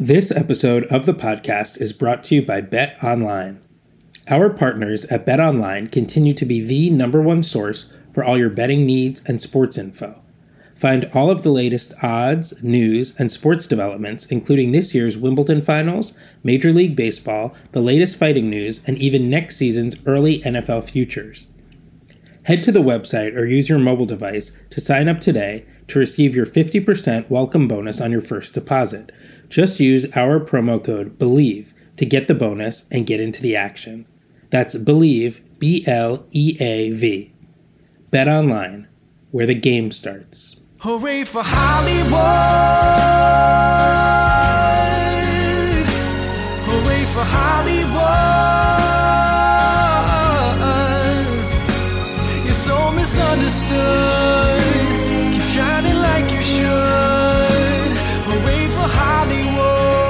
This episode of the podcast is brought to you by Bet Online. Our partners at Bet Online continue to be the number one source for all your betting needs and sports info. Find all of the latest odds, news, and sports developments, including this year's Wimbledon Finals, Major League Baseball, the latest fighting news, and even next season's early NFL futures. Head to the website or use your mobile device to sign up today to receive your 50% welcome bonus on your first deposit. Just use our promo code BELIEVE to get the bonus and get into the action. That's BELIEVE, B-L-E-A-V. Bet Online, where the game starts. Hooray for Hollywood! Hooray for Hollywood! You're so misunderstood. Keep shining like you should. Hooray for Hollywood!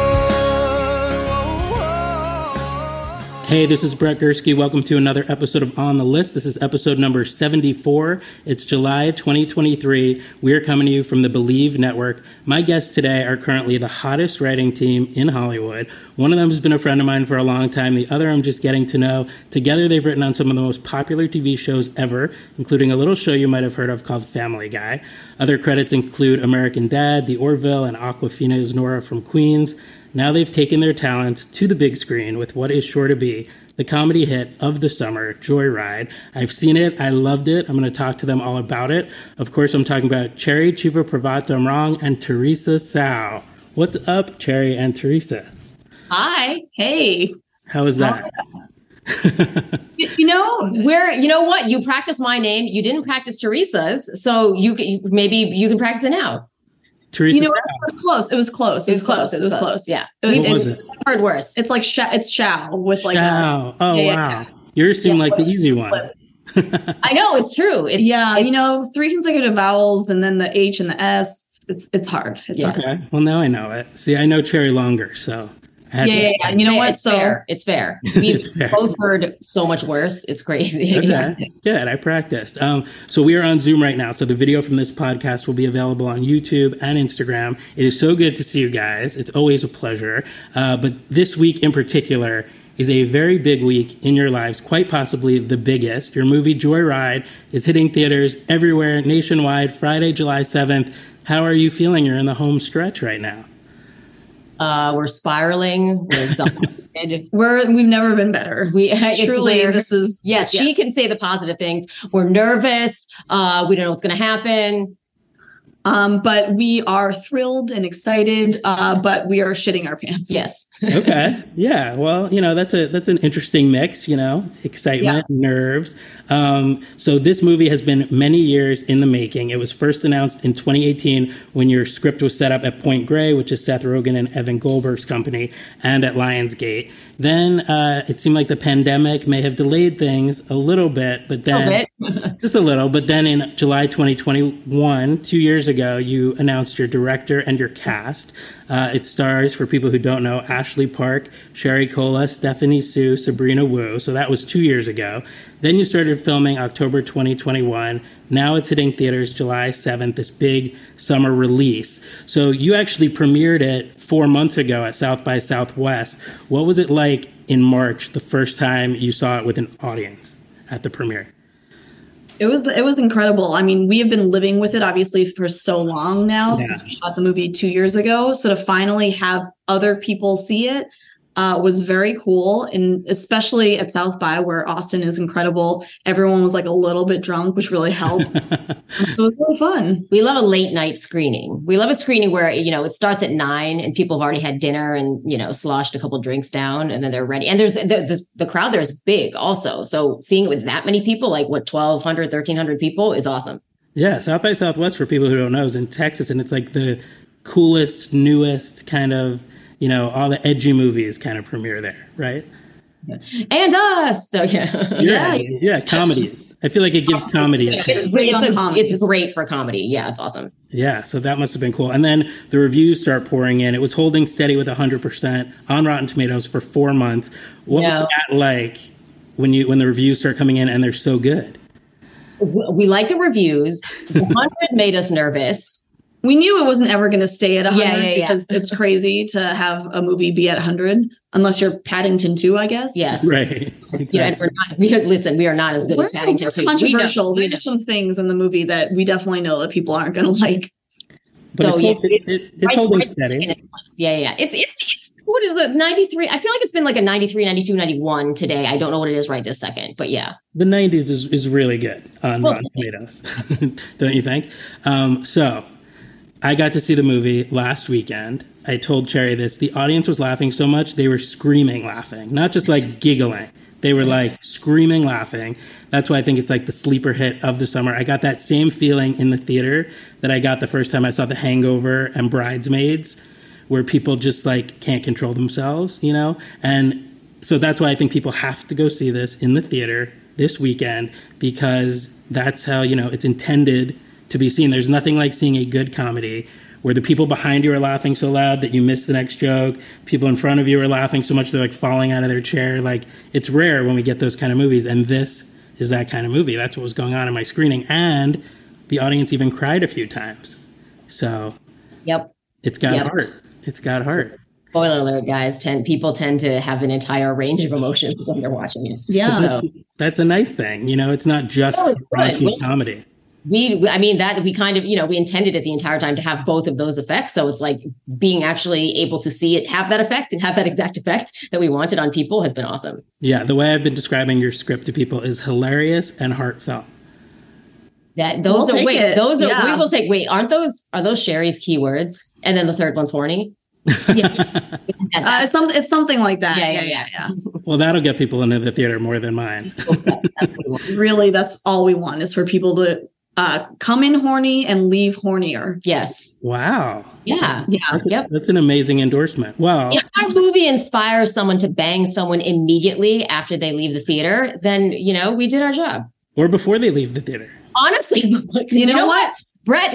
Hey, this is Brett Gursky. Welcome to another episode of On the List. This is episode number 74. It's July 2023. We are coming to you from the Believe Network. My guests today are currently the hottest writing team in Hollywood. One of them has been a friend of mine for a long time. The other I'm just getting to know. Together, they've written on some of the most popular TV shows ever, including a little show you might have heard of called Family Guy. Other credits include American Dad, The Orville, and Awkwafina's Nora from Queens. Now they've taken their talent to the big screen with what is sure to be the comedy hit of the summer, Joyride. I've seen it. I loved it. I'm going to talk to them all about it. Of course, I'm talking about Cherry Chiba Pravat-Damrong and Teresa Tsao. What's up, Cherry and Teresa? Hi. Hey. How is that? You know what? You practice my name. You didn't practice Teresa's. So maybe you can practice it now. Teresa, it was close. Yeah. It's heard worse. It's like it's Shao with like Shao. Wow. Yeah. Yours seemed like the easy one. I know, it's true. It's three consecutive vowels and then the H and the S. It's hard. It's hard. Okay. Well, now I know it. See, I know Cherry longer, so. You know what? It's fair. We've both heard so much worse. It's crazy. Okay. Good. I practiced. So we are on Zoom right now. So the video from this podcast will be available on YouTube and Instagram. It is so good to see you guys. It's always a pleasure. But this week in particular is a very big week in your lives, quite possibly the biggest. Your movie Joyride is hitting theaters everywhere nationwide, Friday, July 7th. How are you feeling? You're in the home stretch right now. We're spiraling. We're exhausted. We've never been better. She can say the positive things. We're nervous. We don't know what's going to happen. But we are thrilled and excited. But we are shitting our pants. Yes. Okay. Yeah. Well, that's an interesting mix, excitement, nerves. So this movie has been many years in the making. It was first announced in 2018 when your script was set up at Point Grey, which is Seth Rogen and Evan Goldberg's company, and at Lionsgate. Then it seemed like the pandemic may have delayed things a little bit, but then just a little. But then in July 2021, 2 years ago, you announced your director and your cast. It stars, for people who don't know, Ashley Park, Sherry Cola, Stephanie Sue, Sabrina Wu. So that was 2 years ago. Then you started filming October 2021. Now it's hitting theaters July 7th, this big summer release. So you actually premiered it 4 months ago at South by Southwest. What was it like in March, the first time you saw it with an audience at the premiere? It was incredible. I mean, we have been living with it obviously for so long now since we shot the movie 2 years ago. So to finally have other people see it was very cool. And especially at South by, where Austin is incredible. Everyone was like a little bit drunk, which really helped. So it was really fun. We love a late night screening. We love a screening where, it starts at 9 and people have already had dinner and, sloshed a couple drinks down and then they're ready. And there's the crowd there is big also. So seeing it with that many people, like 1,200, 1,300 people is awesome. Yeah. South by Southwest, for people who don't know, is in Texas. And it's like the coolest, newest kind of, all the edgy movies kind of premiere there, right? And us. So yeah, comedies. I feel like it gives comedy a chance. It's great for comedy. Yeah, it's awesome. Yeah, so that must have been cool. And then the reviews start pouring in. It was holding steady with 100% on Rotten Tomatoes for 4 months. What was that like when the reviews start coming in and they're so good? We like the reviews. 100 made us nervous. We knew it wasn't ever going to stay at 100 Yeah. because it's crazy to have a movie be at 100 unless you're Paddington 2, I guess. Yes. Right. Exactly. And we are not as good as Paddington. We're controversial. There's some things in the movie that we definitely know that people aren't going to like. But it's holding steady. Yeah. It's what is it? 93. I feel like it's been like a 93, 92, 91 today. I don't know what it is right this second, but yeah. The 90s is really good on Rotten Tomatoes. Don't you think? So I got to see the movie last weekend. I told Cherry this. The audience was laughing so much, they were screaming laughing, not just like giggling. They were like screaming laughing. That's why I think it's like the sleeper hit of the summer. I got that same feeling in the theater that I got the first time I saw The Hangover and Bridesmaids, where people just like can't control themselves, you know? And so that's why I think people have to go see this in the theater this weekend, because that's how, you know, it's intended to be seen. There's nothing like seeing a good comedy where the people behind you are laughing so loud that you miss the next joke. People in front of you are laughing so much they're like falling out of their chair. Like, it's rare when we get those kind of movies, and this is that kind of movie. That's what was going on in my screening, and the audience even cried a few times. So it's got heart. It's got heart. Spoiler alert, guys. People tend to have an entire range of emotions when they're watching it. Yeah. That's a nice thing. You know, it's not just raunchy comedy. We kind of, you know, we intended it the entire time to have both of those effects. So it's like being actually able to see it have that effect and have that exact effect that we wanted on people has been awesome. Yeah. The way I've been describing your script to people is hilarious and heartfelt. We will take, are those Sherry's keywords? And then the third one's horny. Yeah. It's something like that. Yeah. Well, that'll get people into the theater more than mine. Really, that's all we want is for people to come in horny and leave hornier. Yes. Wow. Yeah. That's an amazing endorsement. Wow. If our movie inspires someone to bang someone immediately after they leave the theater, then, you know, we did our job. Or before they leave the theater. Honestly, you know what? Brett,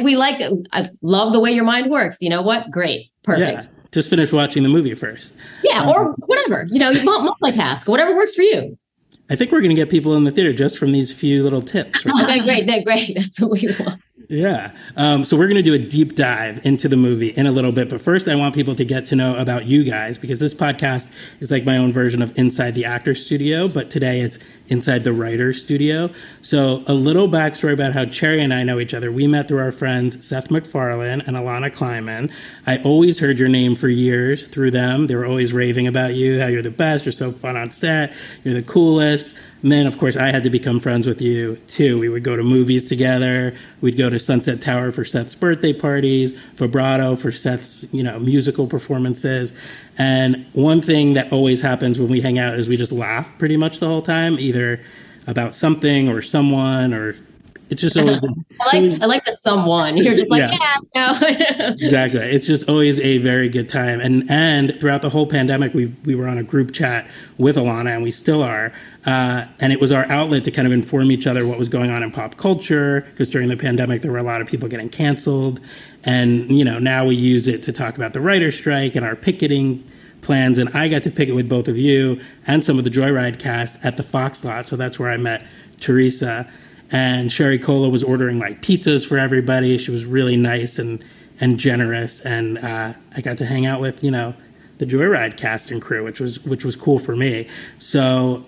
I love the way your mind works. You know what? Great. Perfect. Yeah. Just finish watching the movie first. Yeah, or whatever. You know, you multitask, whatever works for you. I think we're going to get people in the theater just from these few little tips. Right? Okay, great. That's what we want. Yeah. So we're going to do a deep dive into the movie in a little bit. But first, I want people to get to know about you guys, because this podcast is like my own version of Inside the Actor's Studio. But today it's Inside the Writer's Studio. So a little backstory about how Cherry and I know each other. We met through our friends Seth MacFarlane and Alana Kleinman. I always heard your name for years through them. They were always raving about you, how you're the best, you're so fun on set, you're the coolest. And then, of course, I had to become friends with you, too. We would go to movies together. We'd go to Sunset Tower for Seth's birthday parties, Vibrato for Seth's, you know, musical performances. And one thing that always happens when we hang out is we just laugh pretty much the whole time, either about something or someone, or it's just always... I like the someone. You're just like, no. Exactly. It's just always a very good time. And throughout the whole pandemic, we were on a group chat with Alana, and we still are. And it was our outlet to kind of inform each other what was going on in pop culture, because during the pandemic, there were a lot of people getting canceled. And, you know, now we use it to talk about the writer's strike and our picketing plans. And I got to picket with both of you and some of the Joyride cast at the Fox lot. So that's where I met Teresa. And Sherry Cola was ordering like pizzas for everybody. She was really nice and generous. And I got to hang out with, you know, the Joyride cast and crew, which was cool for me. So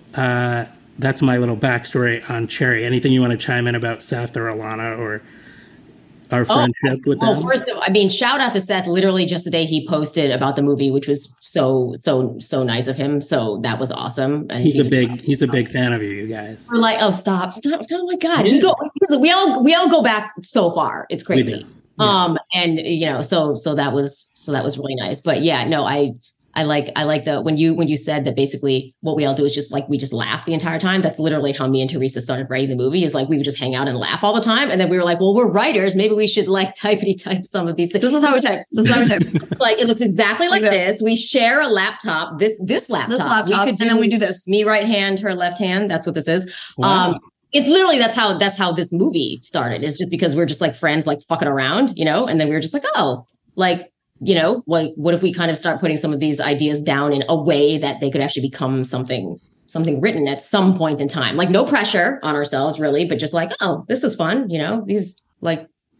that's my little backstory on Cherry. Anything you want to chime in about Seth or Alana or our friendship with them? First of all, I mean, shout out to Seth. Literally just the day he posted about the movie, which was so nice of him. So that was awesome. And he's a big fan of you guys. We're like, oh, stop! Oh my God, we all go back so far. It's crazy. Yeah. And you know, so that was really nice. But yeah, no, I like the when you said that basically what we all do is just like we just laugh the entire time. That's literally how me and Teresa started writing the movie, is like we would just hang out and laugh all the time. And then we were like, well, we're writers. Maybe we should like type some of these things. This is how we type. It's like it looks exactly like this. We share a laptop. This laptop. And then we do this. Me right hand, her left hand. That's what this is. Wow. It's literally that's how this movie started. It's just because we're just like friends, like fucking around, you know. And then we were just like, oh, like, you know, like what if we kind of start putting some of these ideas down in a way that they could actually become something written at some point in time? Like no pressure on ourselves, really, but just like, oh, this is fun, you know. These like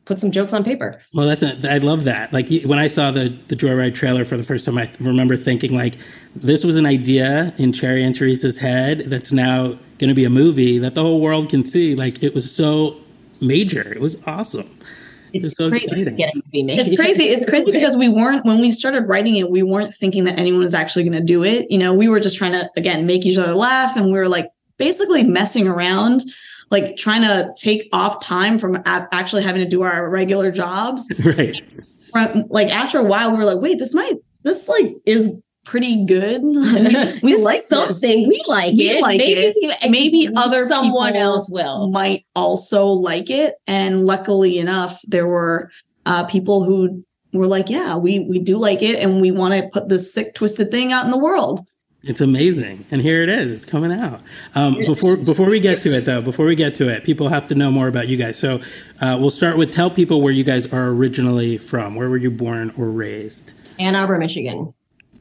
put some jokes on paper. Well, I love that. Like when I saw the Joyride trailer for the first time, I remember thinking like, this was an idea in Cherry and Teresa's head that's now going to be a movie that the whole world can see. Like it was so major. It was awesome. It's so exciting. It's crazy. It's crazy because when we started writing it, we weren't thinking that anyone was actually going to do it. You know, we were just trying to, again, make each other laugh. And we were like basically messing around, like trying to take off time from actually having to do our regular jobs. Right. From like after a while, we were like, wait, this is pretty good. We like something. We like it. Maybe other someone else will might also like it. And luckily enough, there were people who were like, yeah, we do like it, and we want to put this sick, twisted thing out in the world. It's amazing. And here it is. It's coming out. Before we get to it, people have to know more about you guys. So we'll start with tell people where you guys are originally from. Where were you born or raised? Ann Arbor, Michigan.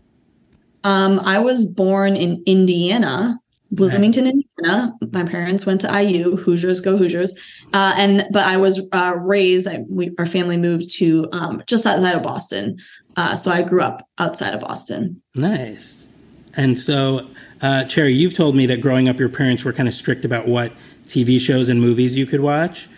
I was born in Indiana, Bloomington, Indiana. My parents went to IU. Hoosiers go Hoosiers. But I was raised. Our family moved to just outside of Boston. So I grew up outside of Boston. Nice. And so, Cherry, you've told me that growing up, your parents were kind of strict about what TV shows and movies you could watch.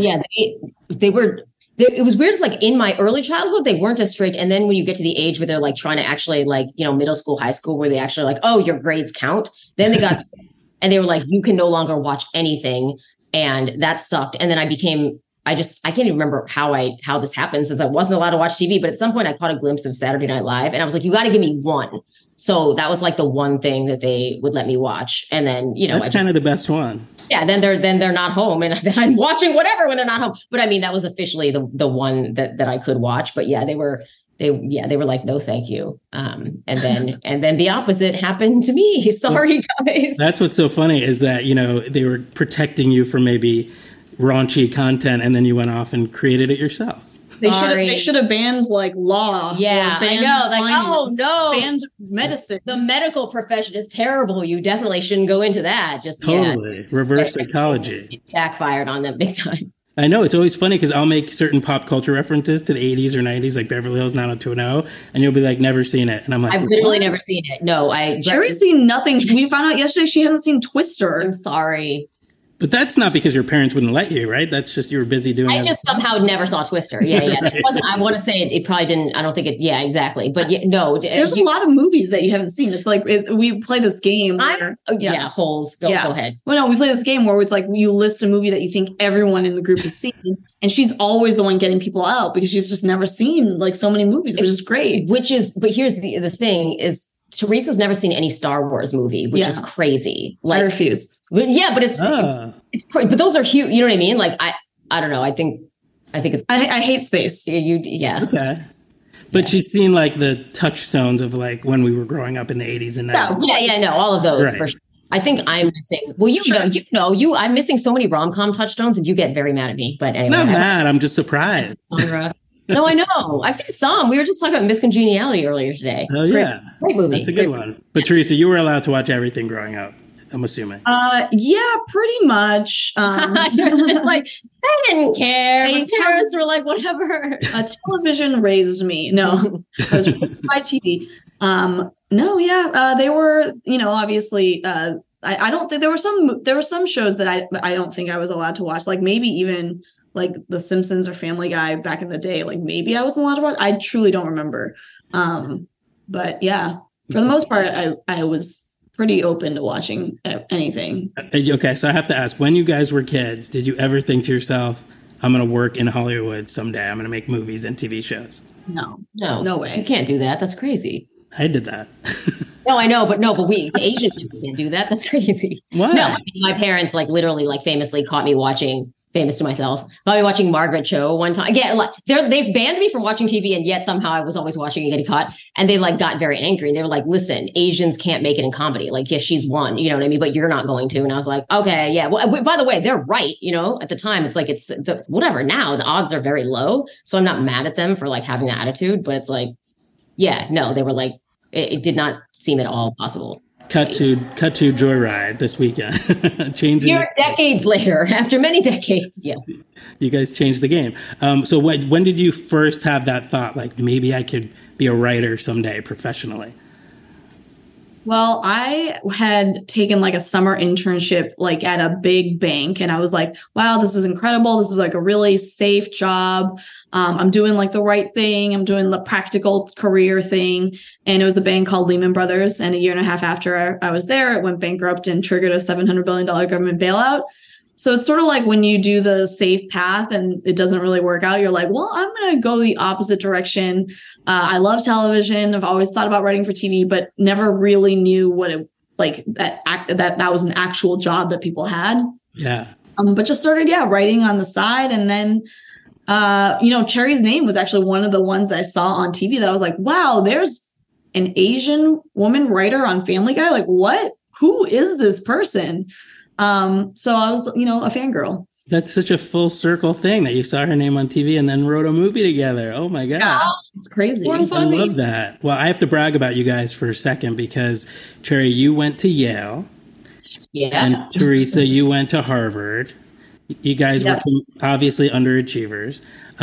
They were. It was weird. It's like in my early childhood, they weren't as strict. And then when you get to the age where they're like trying to actually like, you know, middle school, high school, where they actually like, oh, your grades count. Then they got, and they were like, you can no longer watch anything. And that sucked. And then I can't even remember how this happened, since I wasn't allowed to watch TV. But at some point I caught a glimpse of Saturday Night Live and I was like, you got to give me one. So that was like the one thing that they would let me watch. And then, you know, that's kind of the best one. Yeah. Then they're not home, and then I'm watching whatever when they're not home. But I mean, that was officially the one that I could watch. But yeah, they were like, no, thank you. And then the opposite happened to me. Sorry, guys. That's what's so funny is that, you know, they were protecting you from maybe raunchy content, and then you went off and created it yourself. They should have banned like law. Yeah, I know. Like, oh no, banned medicine. The medical profession is terrible. You definitely shouldn't go into that. Just totally reverse psychology. It backfired on them big time. I know. It's always funny because I'll make certain pop culture references to the 80s or 90s, like Beverly Hills 90210, and you'll be like, never seen it. And I'm like, I've literally never seen it. No, Cherry's seen nothing. We found out yesterday she hasn't seen Twister. I'm sorry. But that's not because your parents wouldn't let you, right? That's just you were busy doing it. I just somehow never saw Twister. Yeah. Right. That wasn't, I want to say it probably didn't. I don't think it. Yeah, exactly. But no. There's a lot of movies that you haven't seen. It's like we play this game. Holes. Go ahead. Well, no, we play this game where it's like you list a movie that you think everyone in the group has seen. And she's always the one getting people out because she's just never seen like so many movies, which is great. But here's the thing is, Teresa's never seen any Star Wars movie, which is crazy. Like, I refuse. But it's but those are huge. You know what I mean? Like I don't know. I think it's. I hate space. Okay. But she's seen like the touchstones of like when we were growing up in the 80s and 90s. No, all of those for sure. I think I'm missing. Well, I'm missing so many rom-com touchstones, and you get very mad at me. But anyway, not mad. I'm just surprised. No, I know. I've seen some. We were just talking about Miss Congeniality earlier today. Oh, yeah. Great movie. That's a good one. But Teresa, you were allowed to watch everything growing up, I'm assuming. Yeah, pretty much. Like, I didn't care. My parents were like, whatever. Television raised me. No, I was raised by TV. They were, obviously, I don't think there were some shows that I don't think I was allowed to watch. Like maybe even like The Simpsons or Family Guy back in the day. Like maybe I wasn't allowed to watch. I truly don't remember. But yeah, for the most part, I was pretty open to watching anything. Okay, so I have to ask, when you guys were kids, did you ever think to yourself, I'm going to work in Hollywood someday. I'm going to make movies and TV shows? No way. You can't do that. That's crazy. I did that. No, I know, but we Asian people can't do that. That's crazy. Why? No, my parents literally famously caught me watching, famous to myself, caught me watching Margaret Cho one time. Again, they've banned me from watching TV, and yet somehow I was always watching and getting caught. And they got very angry. And they were like, listen, Asians can't make it in comedy. Like, yes, she's one, you know what I mean? But you're not going to. And I was like, okay, yeah. Well, by the way, they're right. At the time, it's like, it's whatever. Now the odds are very low. So I'm not mad at them for having that attitude, but it's like, yeah, no, they were like, it did not seem at all possible. Cut to Joyride this weekend. Changing decades later, after many decades. Yes. You guys changed the game. So when did you first have that thought, like maybe I could be a writer someday professionally? Well, I had taken like a summer internship like at a big bank, and I was like, wow, this is incredible. This is like a really safe job. I'm doing like the right thing. I'm doing the practical career thing. And it was a bank called Lehman Brothers. And a year and a half after I was there, it went bankrupt and triggered a $700 billion government bailout. So it's sort of like when you do the safe path and it doesn't really work out, you're like, well, I'm going to go the opposite direction. I love television. I've always thought about writing for TV, but never really knew what it like that was an actual job that people had. Yeah. But just started, writing on the side. And then, Cherry's Name was actually one of the ones that I saw on TV that I was like, wow, there's an Asian woman writer on Family Guy. Like, what? Who is this person? So I was, a fangirl. That's such a full circle thing that you saw her name on TV and then wrote a movie together. Oh my God. Yeah, it's crazy. I love that. Well, I have to brag about you guys for a second because Cherry, you went to Yale. Yeah. And Teresa, you went to Harvard. You guys were obviously underachievers.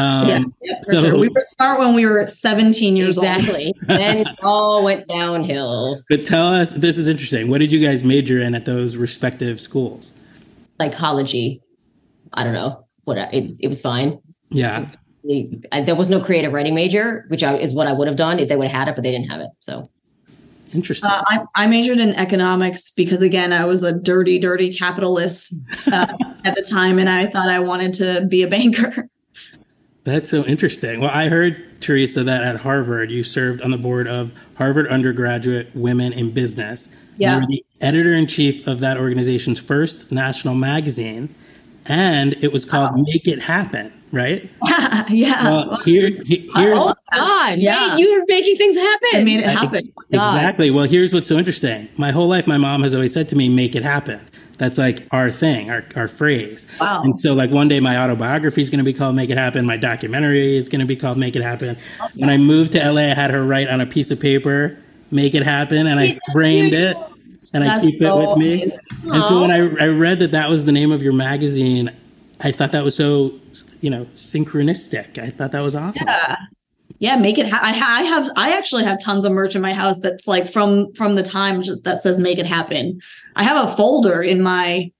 So sure. We were smart when we were 17 years old. Exactly. Then it all went downhill. But tell us, this is interesting. What did you guys major in at those respective schools? Psychology. I don't know. It was fine. Yeah. There was no creative writing major, which is what I would have done if they would have had it, but they didn't have it. So. Interesting. I majored in economics because, again, I was a dirty capitalist at the time, and I thought I wanted to be a banker. That's so interesting. Well, I heard, Teresa, that at Harvard, you served on the board of Harvard Undergraduate Women in Business. Yeah. You were the editor-in-chief of that organization's first national magazine, and it was called Make It Happen, right? Yeah. Well, here's... Oh, God. Yeah. You were making things happen. I made it happen. Exactly. Well, here's what's so interesting. My whole life, my mom has always said to me, make it happen. That's like our thing, our phrase. Wow. And so like one day my autobiography is going to be called Make It Happen. My documentary is going to be called Make It Happen. Okay. When I moved to LA, I had her write on a piece of paper, Make It Happen. And I framed it and I keep it with me. And so when I read that was the name of your magazine, I thought that was so, synchronistic. I thought that was awesome. Yeah, make it. I actually have tons of merch in my house that's like from the time that says "Make It Happen." I have a folder in my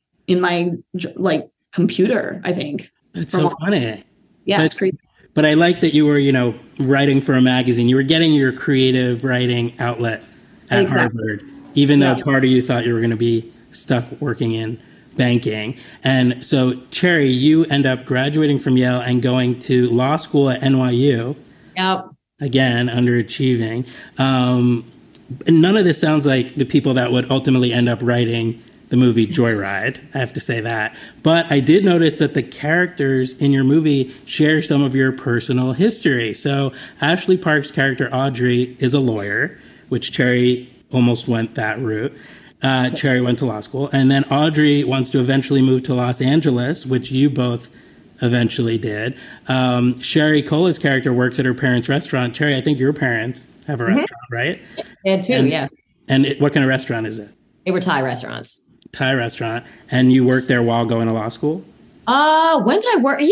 like computer. I think that's so funny. Yeah, it's crazy. But I like that you were writing for a magazine. You were getting your creative writing outlet at Harvard, even though part of you thought you were going to be stuck working in banking. And so, Cherry, you end up graduating from Yale and going to law school at NYU. Yep. Again, underachieving. And none of this sounds like the people that would ultimately end up writing the movie Joyride. I have to say that. But I did notice that the characters in your movie share some of your personal history. So Ashley Park's character, Audrey, is a lawyer, which Cherry almost went that route. Cherry went to law school. And then Audrey wants to eventually move to Los Angeles, which you both eventually did. Sherry Cola's character works at her parents' restaurant. Cherry, I think your parents have a restaurant, right? Yeah, too, yeah. And what kind of restaurant is it? They were Thai restaurants. Thai restaurant. And you worked there while going to law school? When did I work?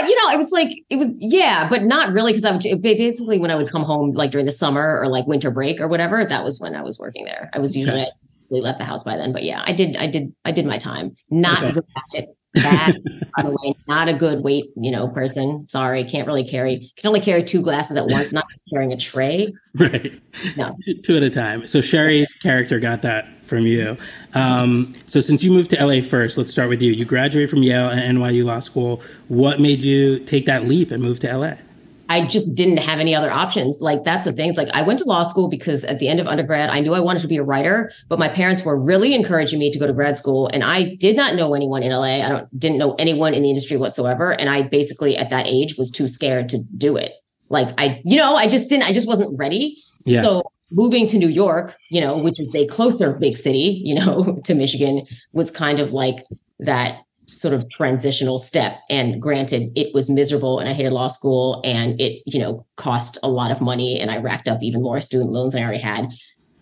Yeah, but not really, because I would basically when I would come home like during the summer or like winter break or whatever, that was when I was working there. I was usually left the house by then, but yeah, I did my time. Not good at it. Bad, by the way, not a good weight, person. Sorry, can only carry 2 glasses at once, not carrying a tray. Right. No. 2 at a time. So Sherry's character got that from you. So since you moved to LA first, let's start with you. You graduated from Yale and NYU Law School. What made you take that leap and move to LA? I just didn't have any other options. Like, that's the thing. It's like, I went to law school because at the end of undergrad, I knew I wanted to be a writer, but my parents were really encouraging me to go to grad school. And I did not know anyone in LA. Didn't know anyone in the industry whatsoever. And I basically at that age was too scared to do it. Like I just wasn't ready. Yeah. So moving to New York, which is a closer big city, to Michigan, was kind of like that sort of transitional step. And granted, it was miserable and I hated law school and it, cost a lot of money and I racked up even more student loans than I already had.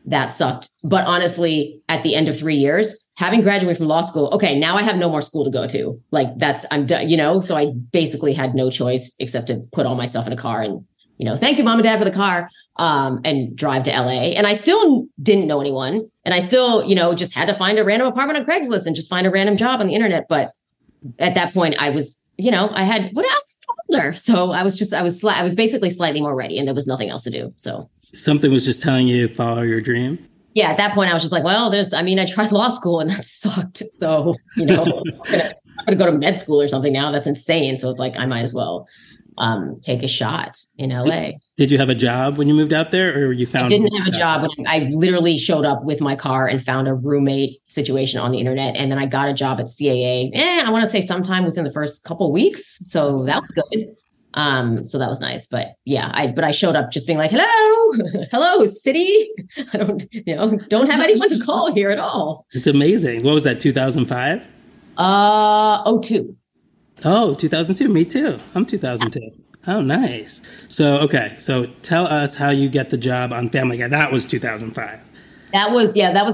that sucked. But honestly, at the end of 3 years, having graduated from law school, okay, now I have no more school to go to. Like I'm done, so I basically had no choice except to put all my stuff in a car and, thank you, mom and dad, for the car, and drive to LA. And I still didn't know anyone. And I still, just had to find a random apartment on Craigslist and just find a random job on the internet. But at that point I was, I had, what else? Older. So I was basically slightly more ready and there was nothing else to do. So something was just telling you follow your dream. Yeah. At that point I was just like, well, I tried law school and that sucked. So, I'm going to go to med school or something now. That's insane. So it's like, I might as well take a shot in LA. Did you have a job when you moved out there, or you found? I didn't have a job. I literally showed up with my car and found a roommate situation on the internet. And then I got a job at CAA. I want to say sometime within the first couple of weeks. So that was good. So that was nice. But yeah, I showed up just being like, hello, city. I don't have anyone to call here at all. It's amazing. What was that, 2005? 02. Oh, 2002. Me too. I'm 2002. Oh, nice. So tell us how you get the job on Family Guy. That was 2005. That was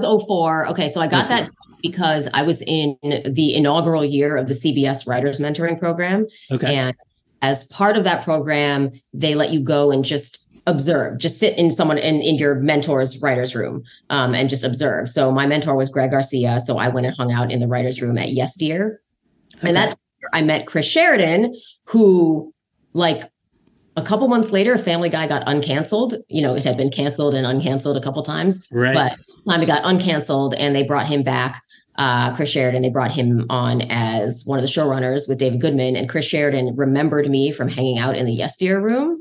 04. Okay. So I got that because I was in the inaugural year of the CBS Writers Mentoring Program. Okay. And as part of that program, they let you go and just observe, just sit in in your mentor's writer's room, and just observe. So my mentor was Greg Garcia. So I went and hung out in the writer's room at Yes Dear. Okay. And that's where I met Chris Sheridan, who, like, a couple months later, Family Guy got uncanceled. It had been canceled and uncanceled a couple times. Right. But time it got uncanceled and they brought him back, Chris Sheridan. They brought him on as one of the showrunners with David Goodman. And Chris Sheridan remembered me from hanging out in the Yes Dear room,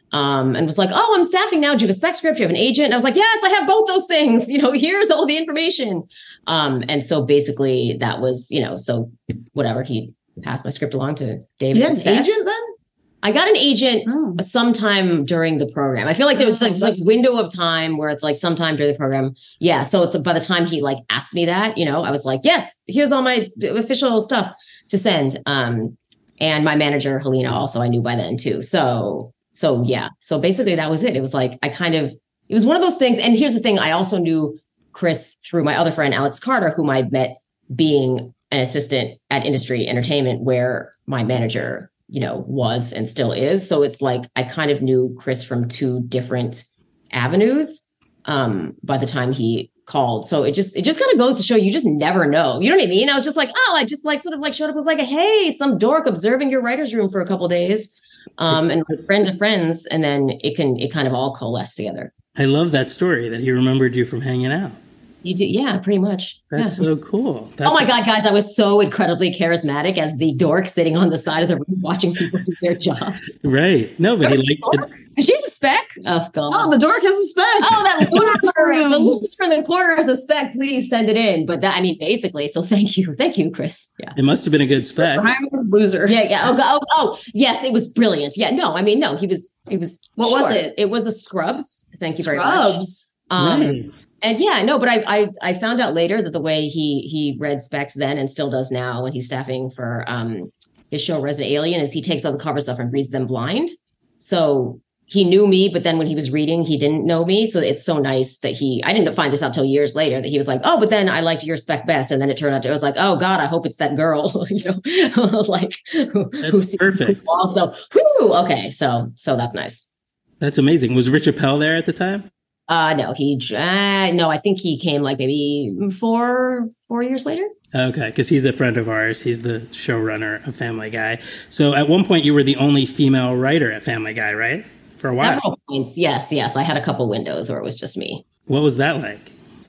and was like, oh, I'm staffing now. Do you have a spec script? Do you have an agent? And I was like, yes, I have both those things. Here's all the information. And so basically that was, so whatever, he passed my script along to David. You had an agent then? I got an agent sometime during the program. I feel like there was like window of time where it's like sometime during the program. Yeah. So it's by the time he like asked me that, I was like, yes, here's all my official stuff to send. And my manager, Helena, also I knew by then too. So yeah. So basically that was it. It was like, it was one of those things. And here's the thing. I also knew Chris through my other friend, Alex Carter, whom I met being an assistant at Industry Entertainment, where my manager was and still is. So it's like, I kind of knew Chris from two different avenues by the time he called. So it just kind of goes to show you just never know. You know what I mean? I was just like, oh, I just like sort of like showed up, was like, hey, some dork observing your writer's room for a couple of days, and friend of friends. And then it kind of all coalesced together. I love that story that he remembered you from hanging out. You do, yeah, pretty much. That's so cool. Oh my God, guys, I was so incredibly charismatic as the dork sitting on the side of the room watching people do their job. Right. No, but he liked it. Does she have a spec? Oh, God. Oh, the dork has a spec. Oh, that the loops for the corner has a spec. Please send it in. But that, basically. So thank you, Chris. Yeah. It must have been a good spec. I was a loser. Yeah. Oh, yes, it was brilliant. Yeah. No, he was. What was it? It was a Scrubs. Thank you very much. Scrubs. Right. And yeah, no, but I found out later that the way he read specs then and still does now when he's staffing for his show Resident Alien is he takes all the cover stuff and reads them blind. So he knew me, but then when he was reading, he didn't know me. So it's so nice that I didn't find this out till years later that he was like, oh, but then I liked your spec best. And then it turned out, I was like, oh God, I hope it's that girl, like who's perfect. Also, okay. So that's nice. That's amazing. Was Rich Appel there at the time? No, I think he came like maybe 4 years later. Okay, because he's a friend of ours. He's the showrunner of Family Guy. So at one point, you were the only female writer at Family Guy, right? For a while. Several points, yes. I had a couple windows where it was just me. What was that like?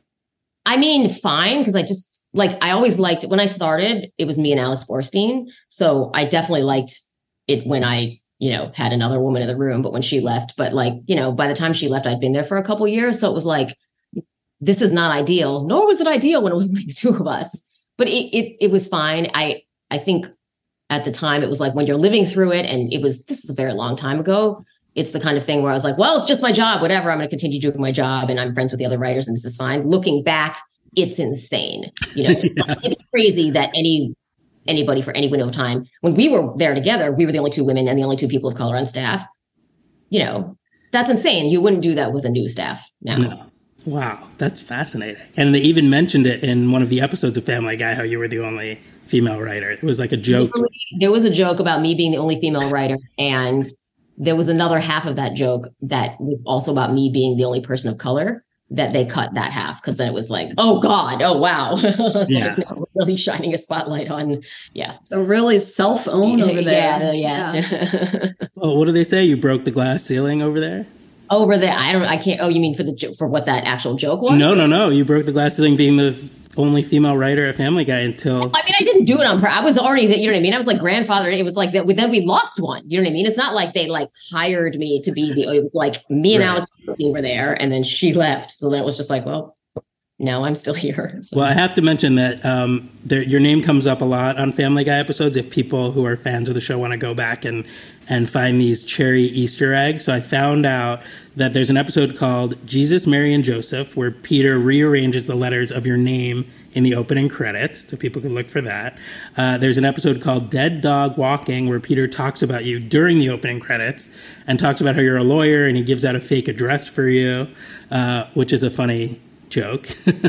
Fine, because I always liked, when I started, it was me and Alex Borstein. So I definitely liked it when I had another woman in the room, but when she left, by the time she left, I'd been there for a couple years. So it was like, this is not ideal, nor was it ideal when it was like the two of us, but it was fine. I think at the time it was like when you're living through it, and this is a very long time ago. It's the kind of thing where I was like, well, it's just my job, whatever. I'm going to continue doing my job and I'm friends with the other writers and this is fine. Looking back, it's insane. Yeah. It's crazy that anybody for any window of time. When we were there together, we were the only two women and the only two people of color on staff. That's insane. You wouldn't do that with a new staff now. No. Wow, that's fascinating. And they even mentioned it in one of the episodes of Family Guy, how you were the only female writer. It was like a joke. There was a joke about me being the only female writer, and there was another half of that joke that was also about me being the only person of color, that they cut that half, because then it was like, oh God, oh wow. Yeah. Like, no, really shining a spotlight on, The really self-own over there. Yeah. Oh, what do they say? You broke the glass ceiling over there? Over there, I can't. Oh, you mean for what that actual joke was? No. You broke the glass ceiling being the only female writer at Family Guy until. I mean, I didn't do it on purpose. I was already, you know what I mean? I was like grandfather. It was like that. Then we lost one. You know what I mean? It's not like they like hired me to be it was like me and Alex were there, and then she left. So then it was just like, well, no, I'm still here. So. Well, I have to mention that your name comes up a lot on Family Guy episodes if people who are fans of the show want to go back and find these cherry Easter eggs. So I found out that there's an episode called Jesus, Mary, and Joseph where Peter rearranges the letters of your name in the opening credits, so people can look for that. There's an episode called Dead Dog Walking where Peter talks about you during the opening credits and talks about how you're a lawyer, and he gives out a fake address for you, which is a funny joke.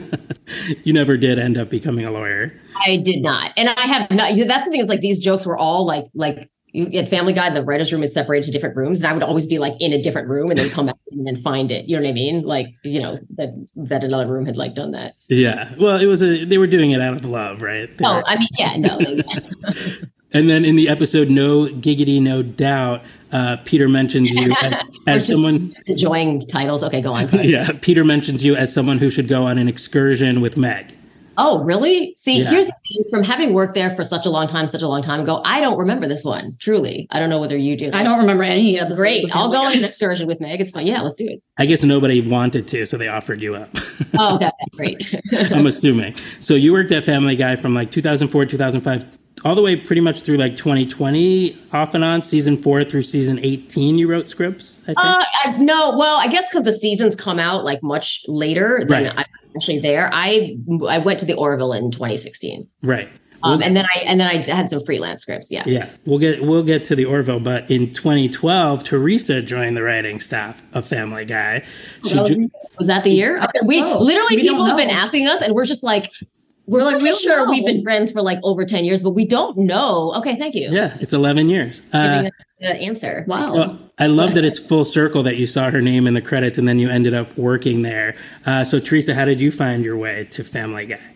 You never did end up becoming a lawyer. I did not. And I have not. That's the thing, is like these jokes were all like at Family Guy, the writer's room is separated to different rooms, and I would always be like in a different room and then come back and then find it. You know what I mean? Like, you know, that another room had like done that. Yeah. Well, they were doing it out of love, right? I mean, yeah, no. And then in the episode No Giggity, No Doubt, Peter mentions you as someone enjoying titles. Okay, go on. Yeah, Peter mentions you as someone who should go on an excursion with Meg. Oh, really? See, here's the thing. From having worked there for such a long time ago, I don't remember this one. Truly, I don't know whether you do. I don't remember any episodes. Great, I'll go on an excursion with Meg. It's fine. Yeah, let's do it. I guess nobody wanted to, so they offered you up. Oh, okay, great. I'm assuming. So you worked at Family Guy from like 2004, 2005. All the way pretty much through like 2020, off and on, season 4 through season 18, you wrote scripts, I think? No, well, I guess because the seasons come out like much later than I'm actually there. I went to the Orville in 2016. Right. And then I had some freelance scripts. Yeah. Yeah. We'll get to the Orville, but in 2012, Teresa joined the writing staff of Family Guy. Was that the year? Okay. We people have been asking us, and we're just like, we're sure we've been friends for like over 10 years, but we don't know. Okay, thank you. Yeah, it's 11 years. Giving us an answer. Wow. Well, I love that it's full circle that you saw her name in the credits and then you ended up working there. So Teresa, how did you find your way to Family Guy?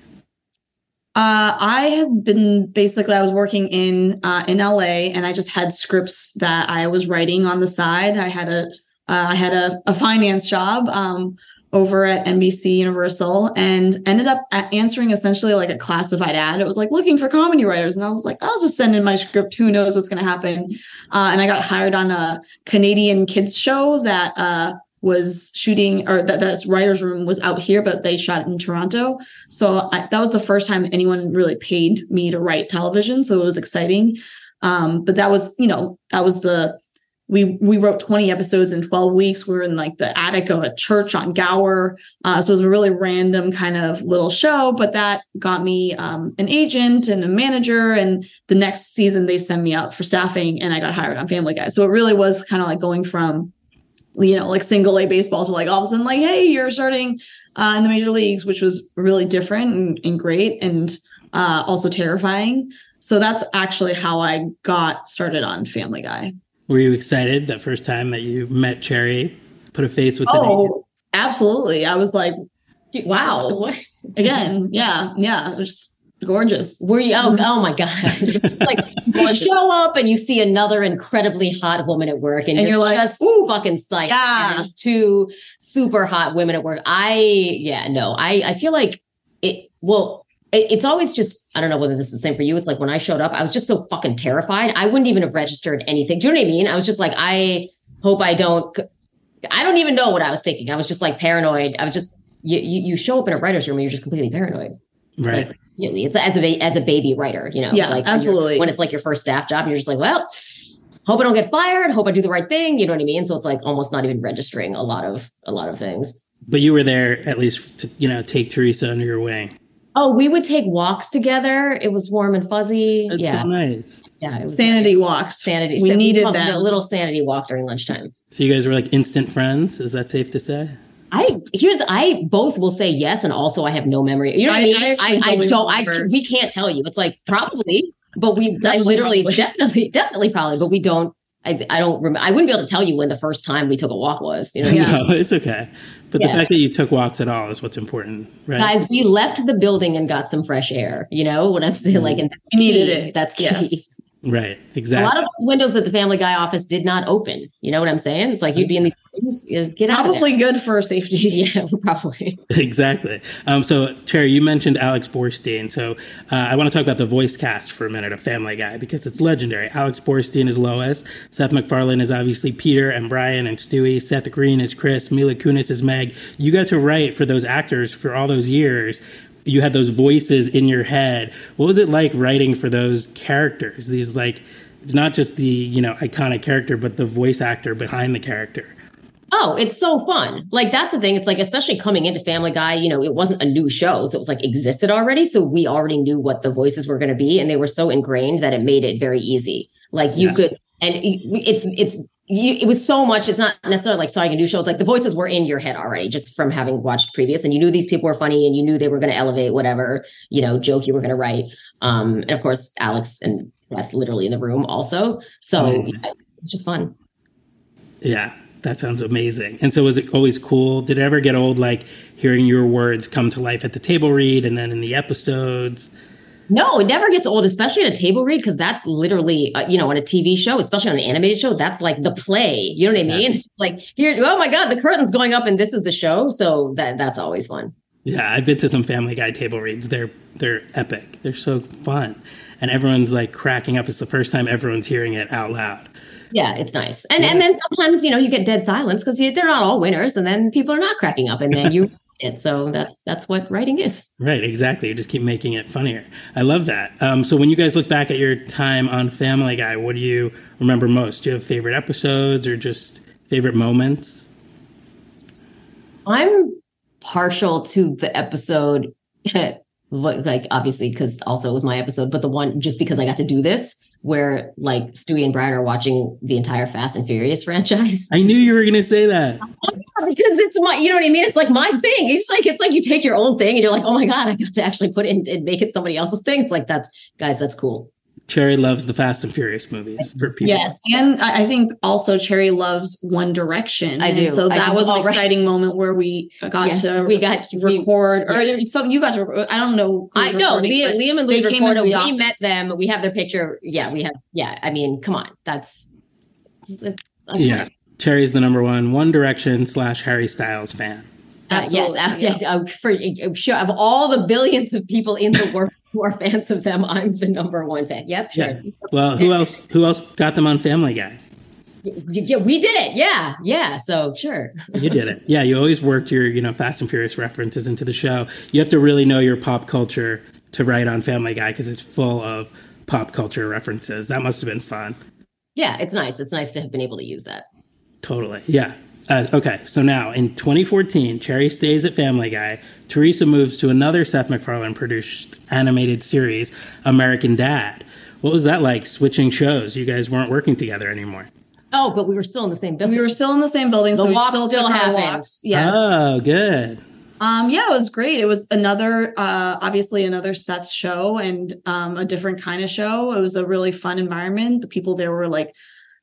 I had been I was working in LA, and I just had scripts that I was writing on the side. I had a finance job over at NBC Universal, and ended up answering essentially like a classified ad. It was like looking for comedy writers. And I was like, I'll just send in my script. Who knows what's going to happen? And I got hired on a Canadian kids show that was shooting, or that writer's room was out here, but they shot in Toronto. So that was the first time anyone really paid me to write television. So it was exciting. But that was we wrote 20 episodes in 12 weeks. We were in like the attic of a church on Gower. So it was a really random kind of little show, but that got me an agent and a manager. And the next season they sent me out for staffing, and I got hired on Family Guy. So it really was kind of like going from, like single A baseball to like all of a sudden like, hey, you're starting in the major leagues, which was really different and great, and also terrifying. So that's actually how I got started on Family Guy. Were you excited that first time that you met Cherry, put a face with the name? Oh, absolutely. I was like, wow. Again, yeah. It was gorgeous. Were you? Oh my God. Like you show up and you see another incredibly hot woman at work, and you're like, just fucking psyched. Yeah. And it's two super hot women at work. I feel like it's always just, I don't know whether this is the same for you. It's like when I showed up, I was just so fucking terrified. I wouldn't even have registered anything. Do you know what I mean? I was just like, I hope I don't even know what I was thinking. I was just like paranoid. I was just, you show up in a writer's room and you're just completely paranoid. Right. Like, really, it's as a baby writer, Yeah, like absolutely. When it's like your first staff job, and you're just like, well, hope I don't get fired. Hope I do the right thing. You know what I mean? So it's like almost not even registering a lot of things. But you were there at least to, take Teresa under your wing. Oh, we would take walks together. It was warm and fuzzy. That's so nice. Yeah. It was sanity nice. Walks. Sanity. We needed that. A little sanity walk during lunchtime. So you guys were like instant friends. Is that safe to say? I both will say yes, and also I have no memory. You know what I mean? We can't tell you. It's like probably, but I literally definitely probably, but we don't. I don't remember. I wouldn't be able to tell you when the first time we took a walk was. You know? No, it's okay. But the fact that you took walks at all is what's important, right? Guys, we left the building and got some fresh air. You know what I'm saying? Like, and we needed it. That's key. Yes. Right, exactly. A lot of those windows at the Family Guy office did not open. You know what I'm saying? It's like you'd be in the get out. Probably good for safety. Yeah, probably. Exactly. So, Cherry, you mentioned Alex Borstein. So, I want to talk about the voice cast for a minute of Family Guy because it's legendary. Alex Borstein is Lois. Seth MacFarlane is obviously Peter and Brian and Stewie. Seth Green is Chris. Mila Kunis is Meg. You got to write for those actors for all those years. You had those voices in your head. What was it like writing for those characters? These, like, not just the, iconic character, but the voice actor behind the character. Oh, it's so fun. Like, that's the thing. It's like, especially coming into Family Guy, it wasn't a new show. So it was like existed already. So we already knew what the voices were going to be. And they were so ingrained that it made it very easy. Like you could, and it was so much. It's not necessarily like starting a new show. It's like the voices were in your head already just from having watched previous, and you knew these people were funny and you knew they were going to elevate whatever, joke you were going to write. And of course, Alex and Seth literally in the room also. So it's just fun. Yeah. That sounds amazing. And so was it always cool? Did it ever get old, like hearing your words come to life at the table read and then in the episodes? No, it never gets old, especially at a table read, because that's literally, on a TV show, especially on an animated show, that's like the play. You know what I mean? It's like, here, oh my God, the curtain's going up and this is the show. So that's always fun. Yeah, I've been to some Family Guy table reads. They're epic. They're so fun. And everyone's like cracking up. It's the first time everyone's hearing it out loud. Yeah, it's nice. And then sometimes, you get dead silence because they're not all winners. And then people are not cracking up and then you it. So that's what writing is. Right, exactly. You just keep making it funnier. I love that. So when you guys look back at your time on Family Guy, what do you remember most? Do you have favorite episodes or just favorite moments? I'm partial to the episode, like obviously because also it was my episode, but the one just because I got to do this, where like Stewie and Brian are watching the entire Fast and Furious franchise. I knew you were going to say that. Because it's my, you know what I mean? It's like my thing. It's like you take your own thing and you're like, oh my God, I got to actually put it and make it somebody else's thing. It's like, that's cool. Cherry loves the Fast and Furious movies for people. Yes. And I think also Cherry loves One Direction. I do. And so that was an exciting moment where we got to record. Or so you got to, I don't know. I know. Liam and Lee recorded. We met them. We have their picture. Yeah, we have. Yeah. I mean, come on. That's yeah. Cherry's the number One Direction / Harry Styles fan. Yes, for sure. Of all the billions of people in the world who are fans of them, I'm the number one fan. Yep, sure. Yeah. Well, who else got them on Family Guy? Yeah, we did it. Yeah. So sure, you did it. Yeah, you always worked your Fast and Furious references into the show. You have to really know your pop culture to write on Family Guy because it's full of pop culture references. That must have been fun. Yeah, it's nice. It's nice to have been able to use that. Totally. Yeah. Okay, so now in 2014, Cherry stays at Family Guy. Teresa moves to another Seth MacFarlane produced animated series, American Dad. What was that like, switching shows? You guys weren't working together anymore. Oh, but we were still in the same building. We were still in the same building, so we still took our walks. Yes. Oh, good. Yeah, it was great. It was obviously another Seth show and a different kind of show. It was a really fun environment. The people there were like,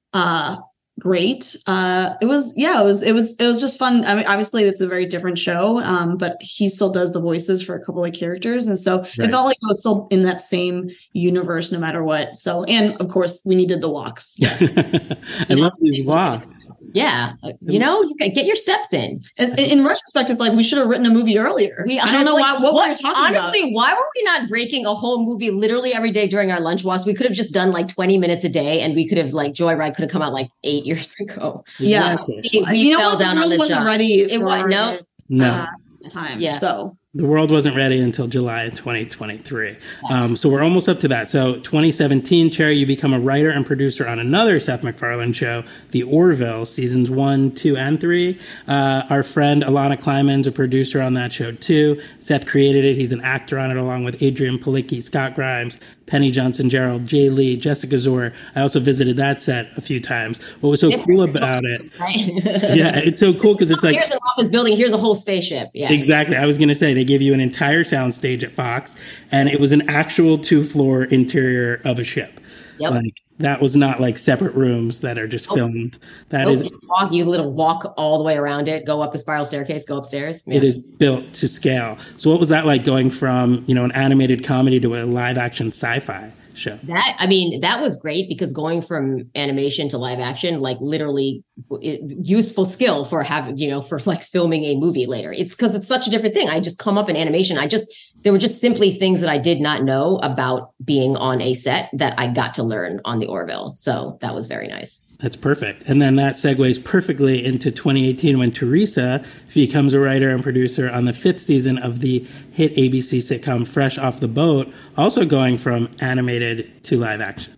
great. It was just fun. I mean, obviously it's a very different show, but he still does the voices for a couple of characters. And so It felt like it was still in that same universe, no matter what. So, and of course we needed the walks. Yeah. I love these walks. Yeah. You can get your steps in. In retrospect, it's like, we should have written a movie earlier. I don't know what we were talking about. Honestly, why were we not breaking a whole movie literally every day during our lunch walks? We could have just done like 20 minutes a day and we could have Joyride could have come out like 8 years ago. Yeah. We fell down on the wasn't job. ready. It was no time. Yeah. So The world wasn't ready until July of 2023. So we're almost up to that. So 2017, Cherry, you become a writer and producer on another Seth MacFarlane show, The Orville, seasons 1, 2, and 3. Our friend Alana Kleiman's a producer on that show too. Seth created it. He's an actor on it along with Adrian Palicki, Scott Grimes, Penny Johnson-Gerald, Jay Lee, Jessica Zor. I also visited that set a few times. What was so cool about it? Right? Yeah, it's so cool because it's like, here's an office building, here's a whole spaceship. Yeah, exactly. I was going to say they gave you an entire soundstage at Fox, and it was an actual 2-floor interior of a ship. Yep. Like that was not like separate rooms that are just filmed. That is, you little walk all the way around it, go up the spiral staircase, go upstairs. Yeah. It is built to scale. So what was that like going from, an animated comedy to a live action sci-fi show? That was great because going from animation to live action, like literally useful skill for having, for like filming a movie later. It's because it's such a different thing. I just come up in animation. There were just simply things that I did not know about being on a set that I got to learn on the Orville. So that was very nice. That's perfect. And then that segues perfectly into 2018 when Teresa becomes a writer and producer on the 5th season of the hit ABC sitcom Fresh Off the Boat, also going from animated to live action.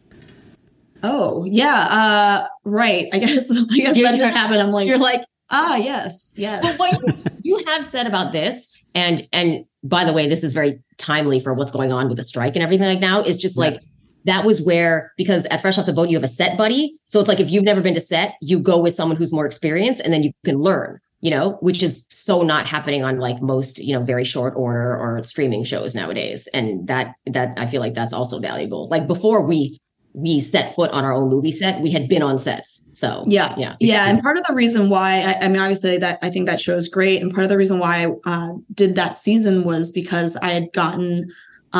Oh, yeah. Right. I guess that just happened. I'm like, you're like, yes. But what you have said about this, and by the way, this is very timely for what's going on with the strike and everything like now, is just like, that was where, because at Fresh Off the Boat, you have a set buddy. So it's like, if you've never been to set, you go with someone who's more experienced and then you can learn, which is so not happening on like most, very short order or streaming shows nowadays. And that I feel like that's also valuable. Like before we set foot on our own movie set, we had been on sets. So yeah. And part of the reason why, obviously that I think that show is great. And part of the reason why I did that season was because I had gotten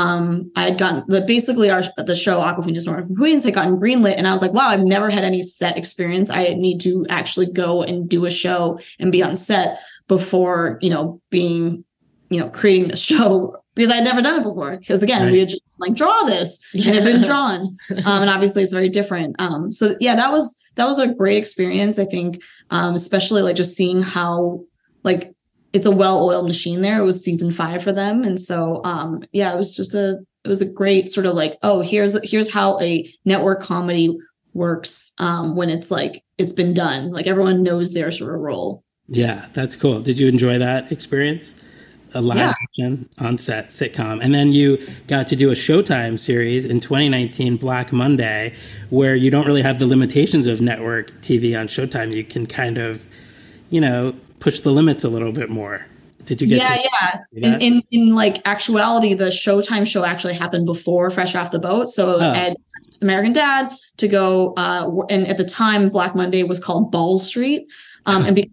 basically the show Awkwafina's Nora from Queens had gotten greenlit, and I was like, wow, I've never had any set experience. I need to actually go and do a show and be on set before, being, creating the show, because I had never done it before. Because again, we had just like draw this and it had been drawn. And obviously it's very different. So yeah, that was a great experience, I think, especially like just seeing how like it's a well-oiled machine there. It was season 5 for them. And so, it was a great sort of like, oh, here's how a network comedy works when it's like, it's been done. Like everyone knows their sort of role. Yeah, that's cool. Did you enjoy that experience? A live action on set sitcom. And then you got to do a Showtime series in 2019, Black Monday, where you don't really have the limitations of network TV on Showtime. You can kind of, push the limits a little bit more. Did you get in like actuality, the Showtime show actually happened before Fresh Off the Boat. So I had American Dad to go, and at the time, Black Monday was called Ball Street. And because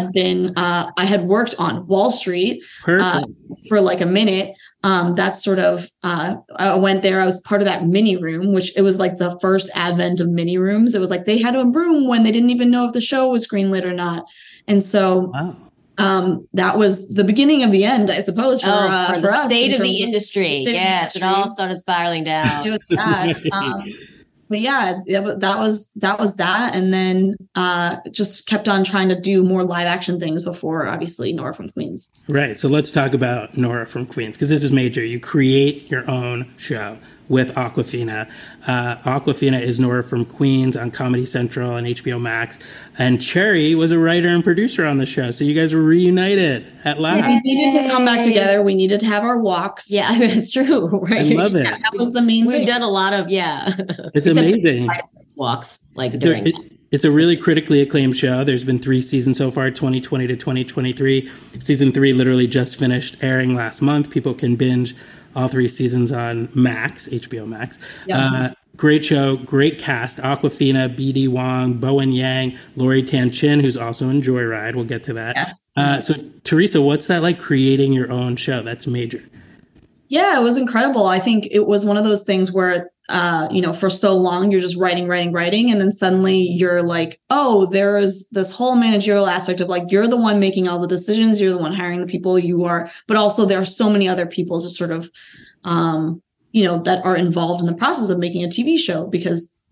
I had worked on Wall Street for like a minute. That's sort of, I went there. I was part of that mini room, which it was like the first advent of mini rooms. It was like they had a room when they didn't even know if the show was greenlit or not. And so that was the beginning of the end, I suppose, for the us. State of the industry. Yes, it all started spiraling down. It was that. But yeah, that was that. And then just kept on trying to do more live action things before, obviously, Nora from Queens. Right. So let's talk about Nora from Queens, because this is major. You create your own show with Awkwafina. Awkwafina is Nora from Queens on Comedy Central and HBO Max. And Cherry was a writer and producer on the show. So you guys were reunited at last. We needed to come back together. We needed to have our walks. Yeah, it's true. Right. I love it. That was the main thing. We've done a lot of, It's amazing. Walks like during that. It's a really critically acclaimed show. There's been 3 seasons so far, 2020 to 2023. Season 3 literally just finished airing last month. People can binge all 3 seasons on Max, HBO Max. Yeah. Great show, great cast. Awkwafina, BD Wong, Bowen Yang, Lori Tan Chin, who's also in Joyride. We'll get to that. Yes. So, Teresa, what's that like creating your own show? That's major. Yeah, it was incredible. I think it was one of those things where, for so long you're just writing. And then suddenly you're like, oh, there's this whole managerial aspect of like, you're the one making all the decisions. You're the one hiring the people you are. But also there are so many other people just sort of, that are involved in the process of making a TV show, because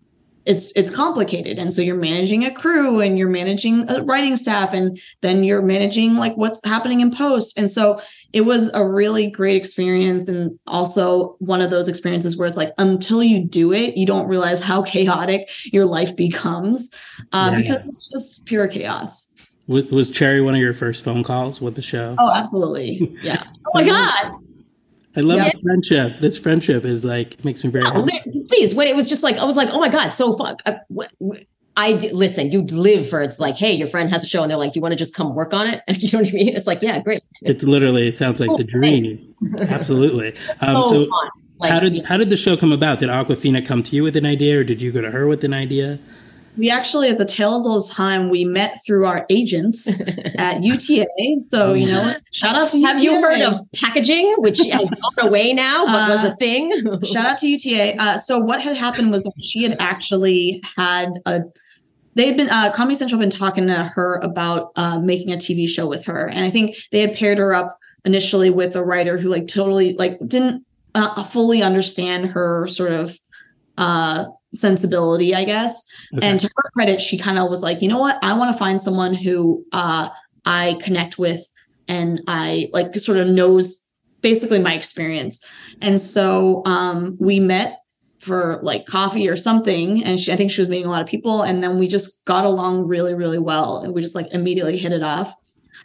it's complicated. And so you're managing a crew and you're managing a writing staff, and then you're managing like what's happening in post. And so it was a really great experience. And also one of those experiences where it's like, until you do it, you don't realize how chaotic your life becomes because it's just pure chaos. Was Cherry one of your first phone calls with the show? Oh, absolutely. Yeah. Oh my God. I love the friendship. This friendship is like, makes me very happy. Please, when it was just like, I was like, oh my God, so fuck. Listen, you live for, it's like, hey, your friend has a show and they're like, you want to just come work on it? You know what I mean? It's like, yeah, great. It's literally, it sounds like the dream. Absolutely. So like, how did the show come about? Did Awkwafina come to you with an idea, or did you go to her with an idea? We actually, at the tale as old as time, we met through our agents at UTA. So, shout out to UTA. Have you heard of packaging, which has gone away now, but was a thing? Shout out to UTA. So what had happened was that she had actually Comedy Central had been talking to her about making a TV show with her. And I think they had paired her up initially with a writer who like totally like didn't fully understand her sort of sensibility, I guess. Okay. And to her credit, she kind of was like, you know what? I want to find someone who I connect with and I like sort of knows basically my experience. And so we met for like coffee or something. And I think she was meeting a lot of people. And then we just got along really, really well. And we just like immediately hit it off.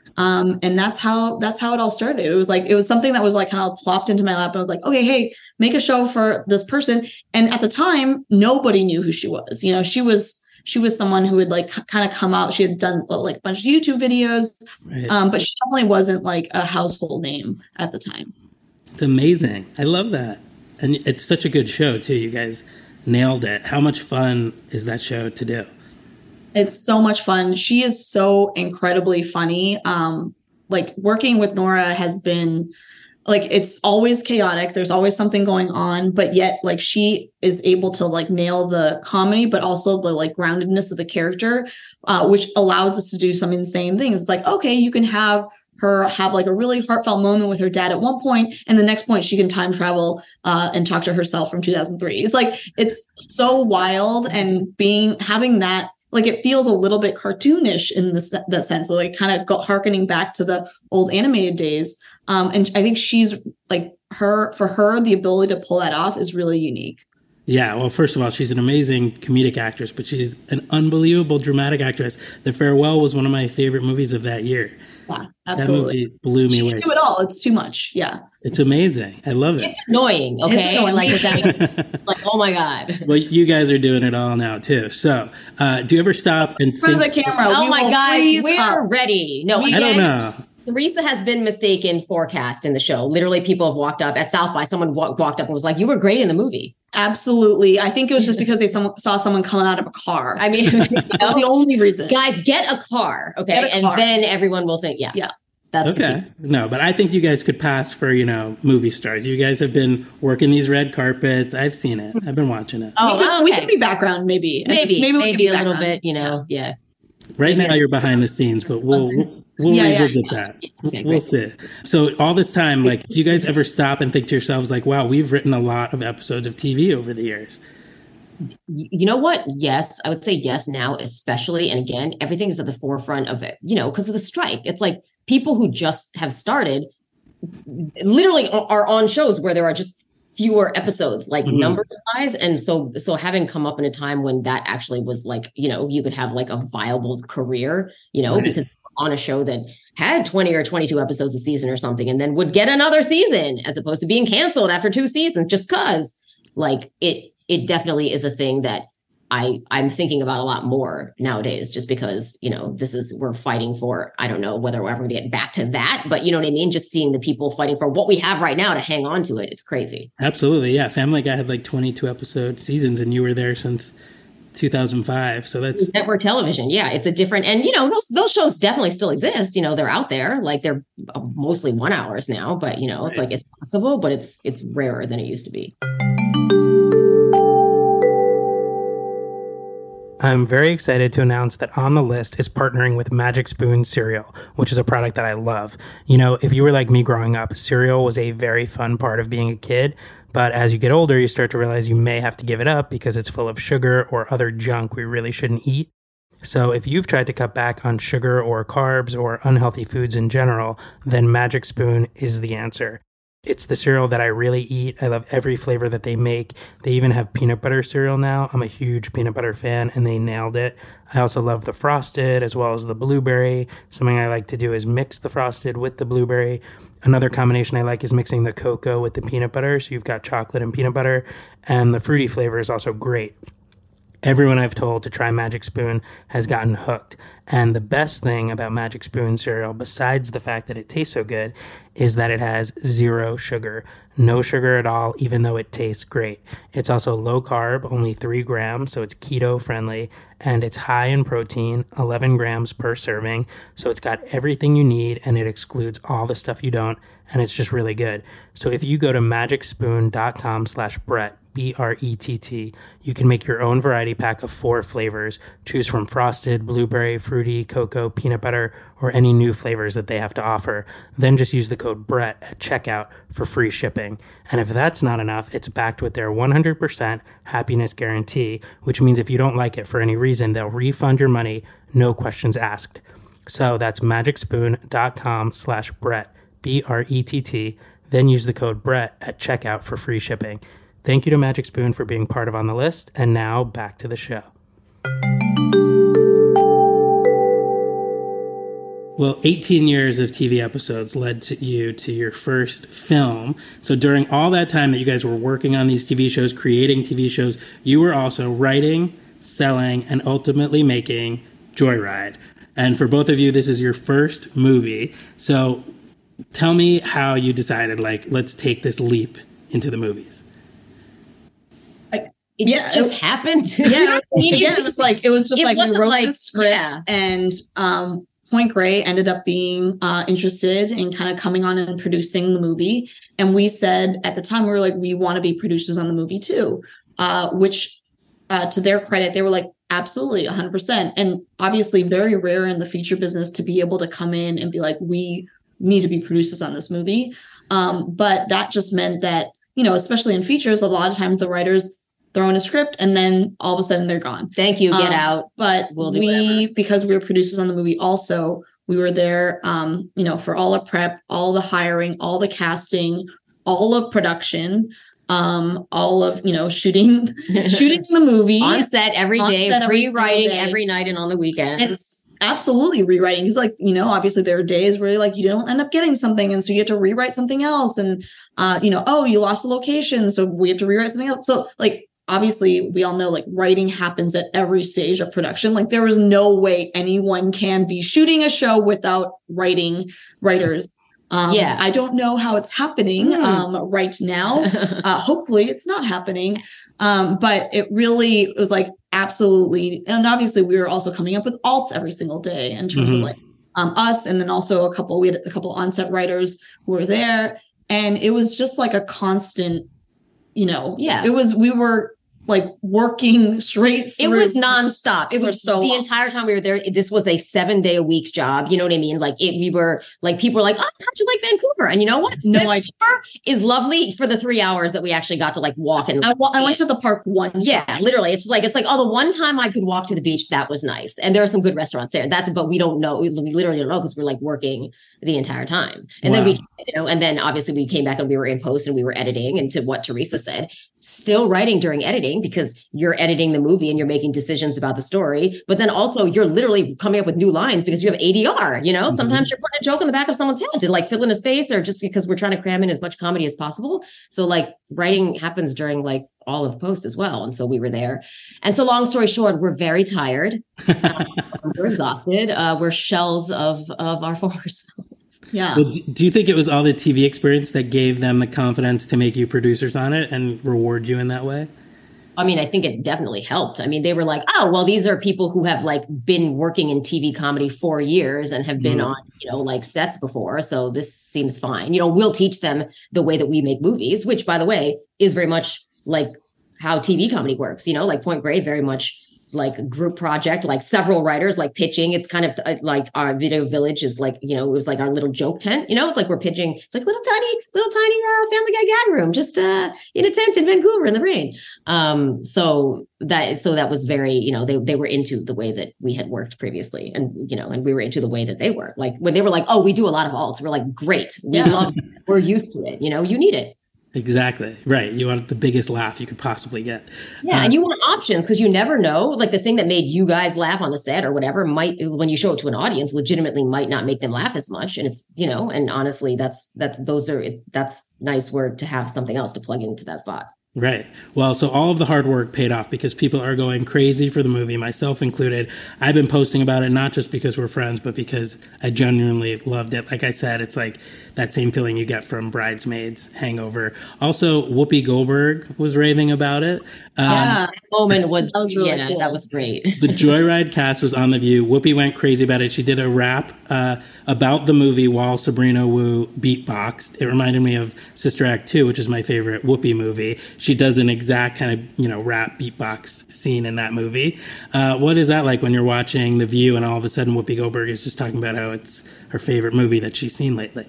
And that's how it all started. It was something that was like kind of plopped into my lap. And I was like, okay, hey, make a show for this person. And at the time, nobody knew who she was. She was someone who would like kind of come out. She had done like a bunch of YouTube videos, right. But she definitely wasn't like a household name at the time. It's amazing. I love that. And it's such a good show too. You guys nailed it. How much fun is that show to do? It's so much fun. She is so incredibly funny. Like working with Nora has been like, it's always chaotic. There's always something going on, but yet like she is able to like nail the comedy, but also the like groundedness of the character, which allows us to do some insane things. It's like, okay, you can have her have like a really heartfelt moment with her dad at one point, and the next point she can time travel and talk to herself from 2003. It's like, it's so wild, and having that, like, it feels a little bit cartoonish in that sense, like kind of harkening back to the old animated days. And I think she's like for her, the ability to pull that off is really unique. Yeah, well, first of all, she's an amazing comedic actress, but she's an unbelievable dramatic actress. The Farewell was one of my favorite movies of that year. Yeah, absolutely. That movie blew me away. She can do it all. It's too much. Yeah. It's amazing. I love it. It's annoying. Okay. It's annoying. Like, like, oh my God. Well, you guys are doing it all now too. So, do you ever stop and think? For the camera. Oh my God. We're ready. No, I don't know. Teresa has been mistaken for cast in the show. Literally, people have walked up at South by. Someone walked up and was like, "You were great in the movie." Absolutely. I think it was just because they saw someone coming out of a car. I mean, that's the only reason. Guys, get a car, okay? And then everyone will think, yeah. That's okay. No, but I think you guys could pass for, movie stars. You guys have been working these red carpets. I've seen it. I've been watching it. Oh, we could be background, maybe. Maybe a little bit, yeah. Right now you're behind the scenes, but we'll revisit that. Okay, we'll see. So all this time, like, do you guys ever stop and think to yourselves, like, wow, we've written a lot of episodes of TV over the years? You know what? Yes, I would say yes now, especially. And again, everything is at the forefront of it, because of the strike. It's like people who just have started literally are on shows where there are just fewer episodes, like numbers wise. And so having come up in a time when that actually was like, you could have like a viable career, right. Because on a show that had 20 or 22 episodes a season or something, and then would get another season as opposed to being canceled after 2 seasons, just cause like it definitely is a thing that I'm thinking about a lot more nowadays, just because, we're fighting for, I don't know whether we're ever going to get back to that, but you know what I mean? Just seeing the people fighting for what we have right now to hang on to it. It's crazy. Absolutely. Yeah. Family Guy had like 22 episode seasons and you were there since 2005. So that's network television. Yeah. It's a different, and those shows definitely still exist. They're out there, like they're mostly 1 hours now, but right. It's like, it's possible, but it's rarer than it used to be. I'm very excited to announce that On the List is partnering with Magic Spoon cereal, which is a product that I love. If you were like me growing up, cereal was a very fun part of being a kid, But as you get older, you start to realize you may have to give it up because it's full of sugar or other junk we really shouldn't eat. So if you've tried to cut back on sugar or carbs or unhealthy foods in general, then Magic Spoon is the answer. It's the cereal that I really eat. I love every flavor that they make. They even have peanut butter cereal now. I'm a huge peanut butter fan, and they nailed it. I also love the frosted as well as the blueberry. Something I like to do is mix the frosted with the blueberry. Another combination I like is mixing the cocoa with the peanut butter, so you've got chocolate and peanut butter, and the fruity flavor is also great. Everyone I've told to try Magic Spoon has gotten hooked. And the best thing about Magic Spoon cereal, besides the fact that it tastes so good, is that it has 0 sugar. No sugar at all, even though it tastes great. It's also low carb, only 3 grams, so it's keto friendly. And it's high in protein, 11 grams per serving. So it's got everything you need, and it excludes all the stuff you don't. And it's just really good. So if you go to magicspoon.com/Brett, BRETT, you can make your own variety pack of 4 flavors. Choose from frosted, blueberry, fruity, cocoa, peanut butter, or any new flavors that they have to offer. Then just use the code Brett at checkout for free shipping. And if that's not enough, it's backed with their 100% happiness guarantee, which means if you don't like it for any reason, they'll refund your money, no questions asked. So that's magicspoon.com/Brett, BRETT. Then use the code Brett at checkout for free shipping. Thank you to Magic Spoon for being part of On the List. And now back to the show. Well, 18 years of TV episodes led to your first film. So during all that time that you guys were working on these TV shows, creating TV shows, you were also writing, selling, and ultimately making Joyride. And for both of you, this is your first movie. So tell me how you decided, let's take this leap into the movies. It just happened. Yeah, it was just we wrote the script, and Point Grey ended up being interested in kind of coming on and producing the movie. And we said at the time, we were like, we want to be producers on the movie too, which to their credit, they were like, absolutely, 100%. And obviously very rare in the feature business to be able to come in and be like, we need to be producers on this movie. But that just meant that, especially in features, a lot of times the writers throw in a script and then all of a sudden they're gone. Thank you, get out. But because we were producers on the movie also, we were there, for all the prep, all the hiring, all the casting, all of production, all of, shooting the movie. On set every day, rewriting every night and on the weekends. It's absolutely rewriting. Because obviously there are days where you don't end up getting something. And so you have to rewrite something else. And, you lost a location. So we have to rewrite something else. So obviously, we all know writing happens at every stage of production. There is no way anyone can be shooting a show without writers. I don't know how it's happening right now. Hopefully it's not happening. But it really was absolutely. And obviously we were also coming up with alts every single day in terms of us. And then also we had a couple on-set writers who were there. And it was just a constant, we were working straight through. It was nonstop. It was so the entire time we were there. This was a 7-day-a-week job. You know what I mean? We were people were like, "Oh, how'd you like Vancouver?" And you know what? Vancouver is lovely for the 3 hours that we actually got to walk and. I went to the park one time. Yeah, literally. It's the one time I could walk to the beach, that was nice, and there are some good restaurants there. But we don't know. We literally don't know because we're working the entire time. And then and then obviously we came back and we were in post and we were editing. And to what Teresa said, still writing during editing because you're editing the movie and you're making decisions about the story. But then also you're literally coming up with new lines because you have ADR, sometimes you're putting a joke in the back of someone's head to fill in a space or just because we're trying to cram in as much comedy as possible. So writing happens during all of post as well. And so we were there. And so long story short, we're very tired. We're exhausted. We're shells of our former selves. Yeah. Well, do you think it was all the TV experience that gave them the confidence to make you producers on it and reward you in that way? I mean, I think it definitely helped. I mean, they were like, oh, well, these are people who have been working in TV comedy for years and have been on, sets before. So this seems fine. We'll teach them the way that we make movies, which, by the way, is very much how TV comedy works. Point Grey very much like group project, like several writers like pitching. It's kind of like our Video Village is like, you know, it was like our little joke tent, you know, it's like we're pitching, it's like little tiny Family Guy gag room, just in a tent in Vancouver in the rain. So that was very, you know, they were into the way that we had worked previously, and, you know, and we were into the way that they were. Like when they were like, oh, we do a lot of alts, we're like, great, we love it. We're used to it, you know, you need it. Exactly. Right. You want the biggest laugh you could possibly get. Yeah. And you want options, because you never know, like the thing that made you guys laugh on the set or whatever might, when you show it to an audience, legitimately might not make them laugh as much. And it's, you know, and honestly, that's nice word to have something else to plug into that spot. Right. Well, so all of the hard work paid off because people are going crazy for the movie, myself included. I've been posting about it, not just because we're friends, but because I genuinely loved it. Like I said, it's like that same feeling you get from Bridesmaids, Hangover. Also, Whoopi Goldberg was raving about it. That moment was really cool. That was great. The Joyride cast was on The View. Whoopi went crazy about it. She did a rap about the movie while Sabrina Wu beatboxed. It reminded me of Sister Act 2, which is my favorite Whoopi movie. She does an exact kind of, you know, rap beatbox scene in that movie. What is that like when you're watching The View and all of a sudden Whoopi Goldberg is just talking about how it's her favorite movie that she's seen lately?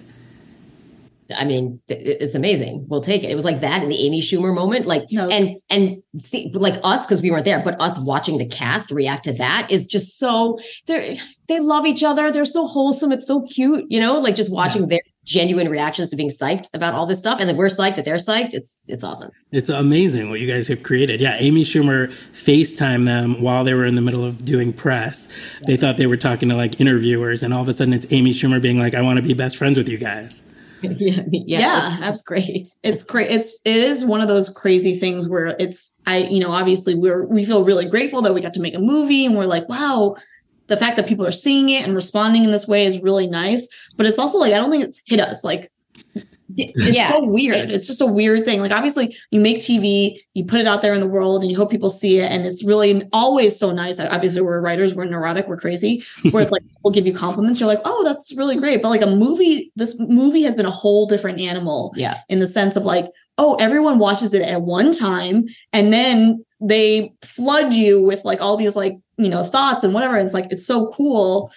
I mean, it's amazing. We'll take it. It was like that in the Amy Schumer moment, like, and see, like us, because we weren't there, but us watching the cast react to that is just so, they love each other. They're so wholesome. It's so cute, you know, like just watching their genuine reactions to being psyched about all this stuff. And then we're psyched that they're psyched. It's awesome. It's amazing what you guys have created. Yeah. Amy Schumer FaceTimed them while they were in the middle of doing press. They thought they were talking to like interviewers, and all of a sudden it's Amy Schumer being like, I want to be best friends with you guys. Yeah, that's great. It's great. It is one of those crazy things where obviously we feel really grateful that we got to make a movie, and we're like, wow, the fact that people are seeing it and responding in this way is really nice. But it's also like, I don't think it's hit us. Like, it's so weird. It's just a weird thing. Like, obviously you make TV, you put it out there in the world, and you hope people see it. And it's really always so nice. Obviously we're writers, we're neurotic, we're crazy, where it's like, people give you compliments. You're like, oh, that's really great. But like this movie has been a whole different animal in the sense of like, oh, everyone watches it at one time, and then they flood you with like all these like, you know, thoughts and whatever. And it's like, it's so cool.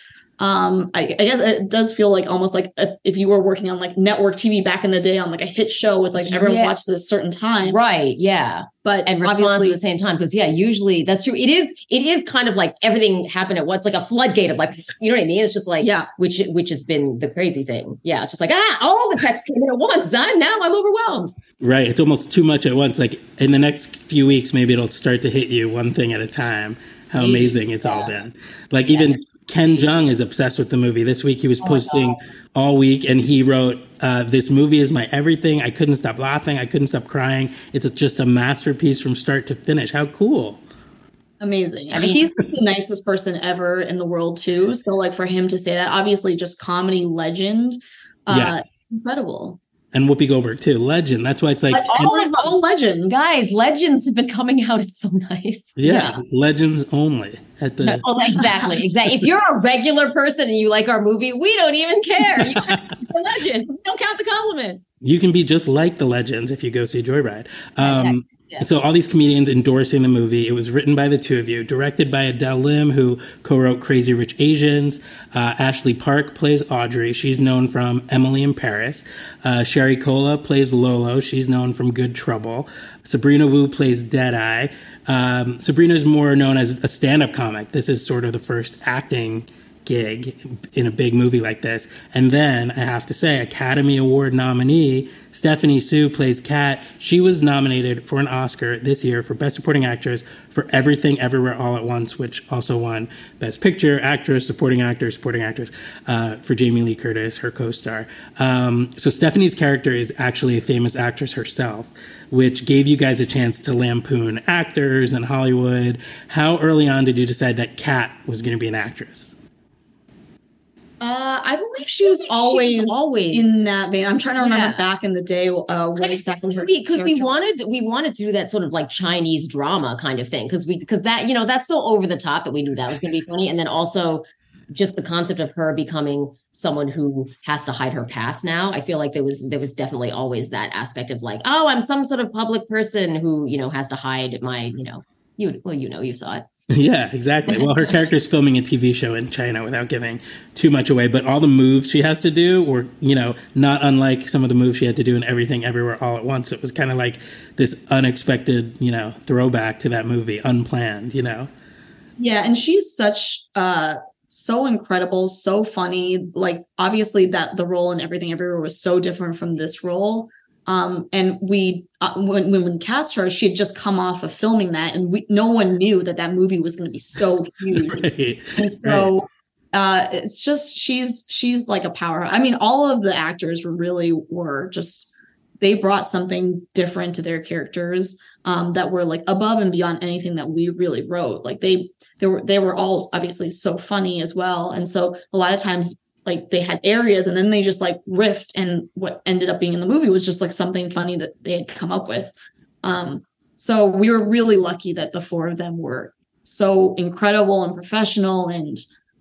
I guess it does feel like almost like if you were working on like network TV back in the day on like a hit show, it's like everyone watches at a certain time. Right. Yeah. But and responds at the same time. Because usually that's true. It is kind of like everything happened at once, like a floodgate of like, you know what I mean? It's just like, which has been the crazy thing. Yeah. It's just like, all the texts came in at once. I'm overwhelmed. Right. It's almost too much at once. Like in the next few weeks, maybe it'll start to hit you one thing at a time. How amazing it's all been. Like even Ken Jeong is obsessed with the movie. This week he was posting all week, and he wrote, this movie is my everything. I couldn't stop laughing. I couldn't stop crying. It's just a masterpiece from start to finish. How cool. Amazing. I mean, he's the nicest person ever in the world too. So like for him to say that, obviously just comedy legend, incredible. And Whoopi Goldberg too, legend. That's why it's like all legends, guys. Legends have been coming out. It's so nice. Yeah. Legends only at the. Exactly. If you're a regular person and you like our movie, we don't even care. You're a legend. We don't count the compliment. You can be just like the legends if you go see Joyride. So all these comedians endorsing the movie. It was written by the two of you, directed by Adele Lim, who co-wrote Crazy Rich Asians. Ashley Park plays Audrey. She's known from Emily in Paris. Sherry Cola plays Lolo. She's known from Good Trouble. Sabrina Wu plays Deadeye. Sabrina's more known as a stand-up comic. This is sort of the first acting gig in a big movie like this. And then I have to say, Academy Award nominee Stephanie Hsu plays Kat. She was nominated for an Oscar this year for Best Supporting Actress for Everything Everywhere All at Once, which also won Best Picture, Actress, Supporting Actress for Jamie Lee Curtis, her co-star. So Stephanie's character is actually a famous actress herself, which gave you guys a chance to lampoon actors in Hollywood. How early on did you decide that Kat was going to be an actress? I believe she was always in that vein. I'm trying to remember back in the day what exactly her because we wanted to do that sort of like Chinese drama kind of thing because that, you know, that's so over the top that we knew that was going to be funny, and then also just the concept of her becoming someone who has to hide her past now. I feel like there was definitely always that aspect of like, oh, I'm some sort of public person who, you know, has to hide my, you know, you saw it. Yeah, exactly. Well, her character's filming a TV show in China without giving too much away, but all the moves she has to do were, not unlike some of the moves she had to do in Everything Everywhere All at Once. It was kind of like this unexpected, throwback to that movie, unplanned. Yeah, and she's such so incredible, so funny. Like obviously that the role in Everything Everywhere was so different from this role. And we when we cast her, she had just come off of filming that, and no one knew that movie was going to be so huge. Right. And so it's just she's like a power. I mean, all of the actors were just, they brought something different to their characters that were like above and beyond anything that we really wrote. Like they were all obviously so funny as well, and so a lot of times, like they had areas and then they just like riffed, and what ended up being in the movie was just like something funny that they had come up with. So we were really lucky that the four of them were so incredible and professional and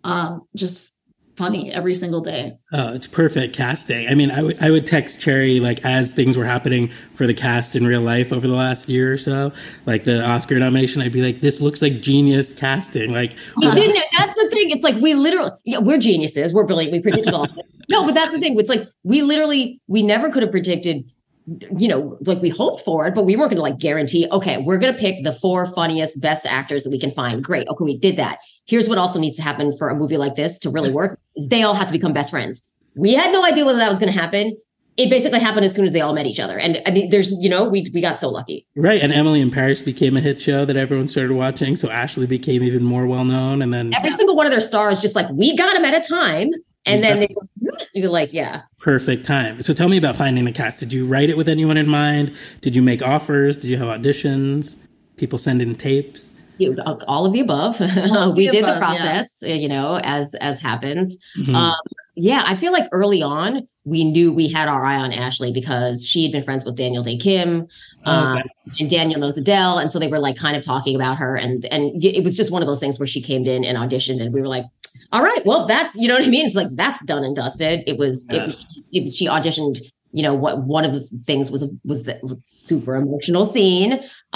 just funny every single day. Oh, it's perfect casting. I mean, I would text Cherry like as things were happening for the cast in real life over the last year or so, like the Oscar nomination. I'd be like, this looks like genius casting. Like, that's the thing. It's like we're geniuses. We're brilliant. We predicted all of this. No, but that's the thing. It's like we never could have predicted. Like we hoped for it, but we weren't going to like guarantee. Okay, we're going to pick the 4 funniest, best actors that we can find. Great. Okay, we did that. Here's what also needs to happen for a movie like this to really work is they all have to become best friends. We had no idea whether that was going to happen. It basically happened as soon as they all met each other. And I mean, we got so lucky. Right. And Emily in Paris became a hit show that everyone started watching. So Ashley became even more well-known. And then every single one of their stars, just like, we got them at a time. And then you're like, yeah. Perfect time. So tell me about finding the cast. Did you write it with anyone in mind? Did you make offers? Did you have auditions? People send in tapes? All of the above. We did the process, as happens. Mm-hmm. I feel like early on, we knew we had our eye on Ashley because she had been friends with Daniel Day Kim, and Daniel knows Adele. And so they were like kind of talking about her. And it was just one of those things where she came in and auditioned and we were like, all right, well, that's, you know what I mean? It's like, that's done and dusted. She auditioned. What one of the things was the super emotional scene,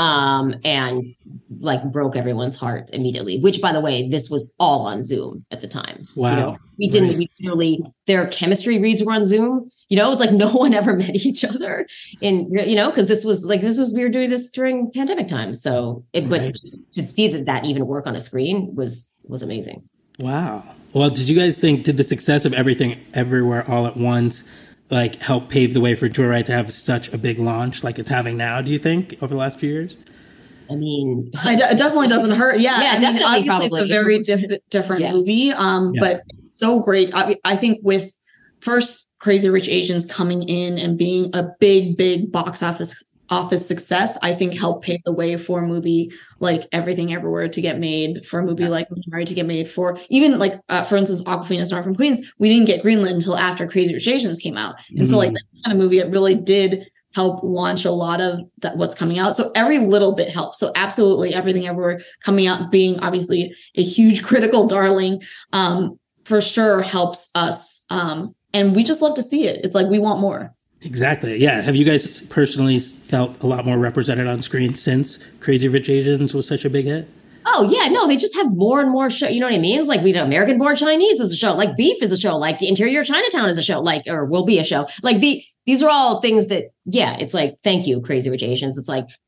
and like broke everyone's heart immediately. Which, by the way, this was all on Zoom at the time. Wow, we didn't. Right. We literally, their chemistry reads were on Zoom. It's like no one ever met each other, because this was we were doing this during pandemic time. So, but to see that even work on a screen was amazing. Wow. Well, did the success of Everything Everywhere All at Once like help pave the way for Joyride to have such a big launch like it's having now, do you think, over the last few years? I mean, it definitely doesn't hurt. Yeah, I mean, obviously probably. It's a very different movie, but so great. I think with first Crazy Rich Asians coming in and being a big box office success, I think helped pave the way for a movie like Everything Everywhere to get made, for a movie like Minari to get made, for even like, for instance, Awkwafina's North from Queens. We didn't get greenlit until after Crazy Rich Asians came out. And so like that kind of movie, it really did help launch a lot of what's coming out. So every little bit helps. So absolutely Everything Everywhere coming out, being obviously a huge critical darling, for sure helps us. And we just love to see it. It's like, we want more. Exactly. Yeah. Have you guys personally felt a lot more represented on screen since Crazy Rich Asians was such a big hit? Oh, yeah. No, they just have more and more show. You know what I mean? It's like we do American Born Chinese is a show, like Beef is a show, like The Interior Chinatown is a show, like, or will be a show. Like these are all things that, it's like, thank you, Crazy Rich Asians. It's like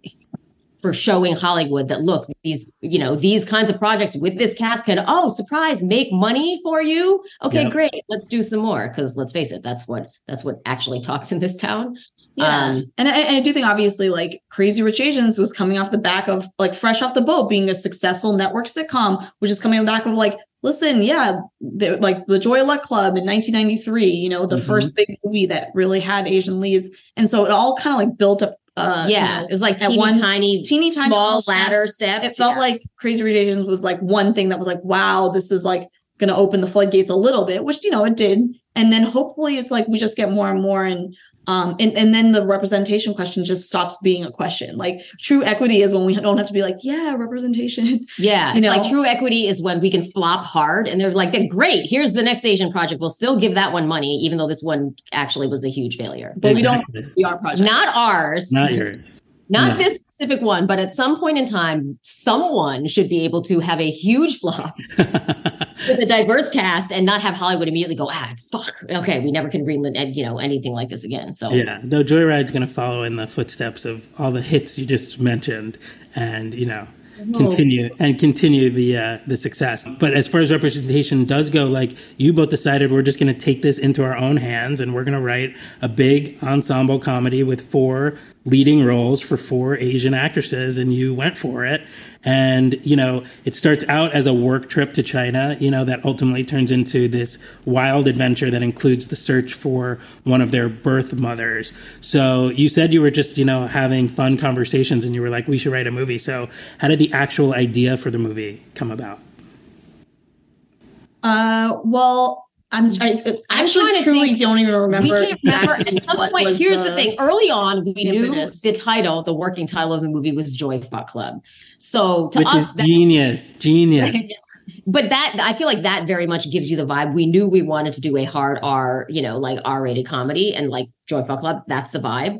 for showing Hollywood that, look, these kinds of projects with this cast can, surprise, make money for you. Okay, great. Let's do some more. Because let's face it, that's what actually talks in this town. Yeah. And I do think obviously like Crazy Rich Asians was coming off the back of like fresh off the boat, being a successful network sitcom, which is coming on the back of like, listen, like the Joy Luck Club in 1993, the first big movie that really had Asian leads. And so it all kind of like built up. It was like teeny tiny small ladder steps. It felt like Crazy Rich Asians was like one thing that was like, wow, this is like going to open the floodgates a little bit, which, it did. And then hopefully it's like we just get more and more. And then the representation question just stops being a question. Like true equity is when we don't have to be like, representation. Yeah. Like true equity is when we can flop hard and they're like, great, here's the next Asian project. We'll still give that one money, even though this one actually was a huge failure. But we don't be our project. Not ours. Not yours. Not this specific one, but at some point in time, someone should be able to have a huge flop with a diverse cast and not have Hollywood immediately go, fuck, okay, we never can greenlit, anything like this again. So yeah, no, Joyride's going to follow in the footsteps of all the hits you just mentioned, and continue the success. But as far as representation does go, like, you both decided we're just going to take this into our own hands, and we're going to write a big ensemble comedy with 4 leading roles for 4 Asian actresses, and you went for it. And it starts out as a work trip to China, that ultimately turns into this wild adventure that includes the search for one of their birth mothers. So you said you were just having fun conversations, and you were like, we should write a movie. So how did the actual idea for the movie come about? Well, I actually truly don't even remember. We can't remember. At some point, here's the thing. Early on, we knew the working title of the movie was Joy Fuck Club. So to us, genius. But that, I feel like that very much gives you the vibe. We knew we wanted to do a hard R, like R-rated comedy, and like Joy Fuck Club, that's the vibe.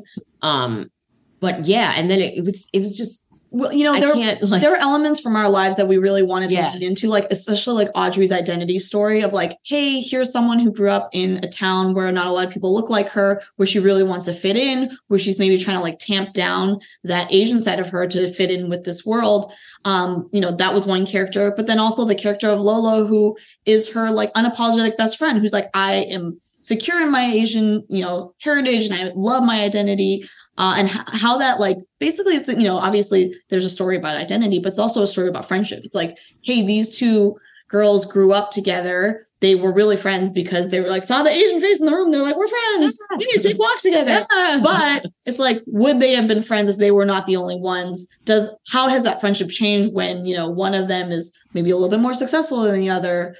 But yeah, and then it was just. Well, there were elements from our lives that we really wanted to lead into, like, especially like Audrey's identity story of like, hey, here's someone who grew up in a town where not a lot of people look like her, where she really wants to fit in, where she's maybe trying to like tamp down that Asian side of her to fit in with this world. That was one character, but then also the character of Lolo, who is her like unapologetic best friend, who's like, I am secure in my Asian, heritage, and I love my identity. And how that, like, basically it's, obviously there's a story about identity, but it's also a story about friendship. It's like, hey, these 2 girls grew up together. They were really friends because they were like, saw the Asian face in the room. They're like, we're friends. We need to take walks together. But it's like, would they have been friends if they were not the only ones? How has that friendship changed when, one of them is maybe a little bit more successful than the other?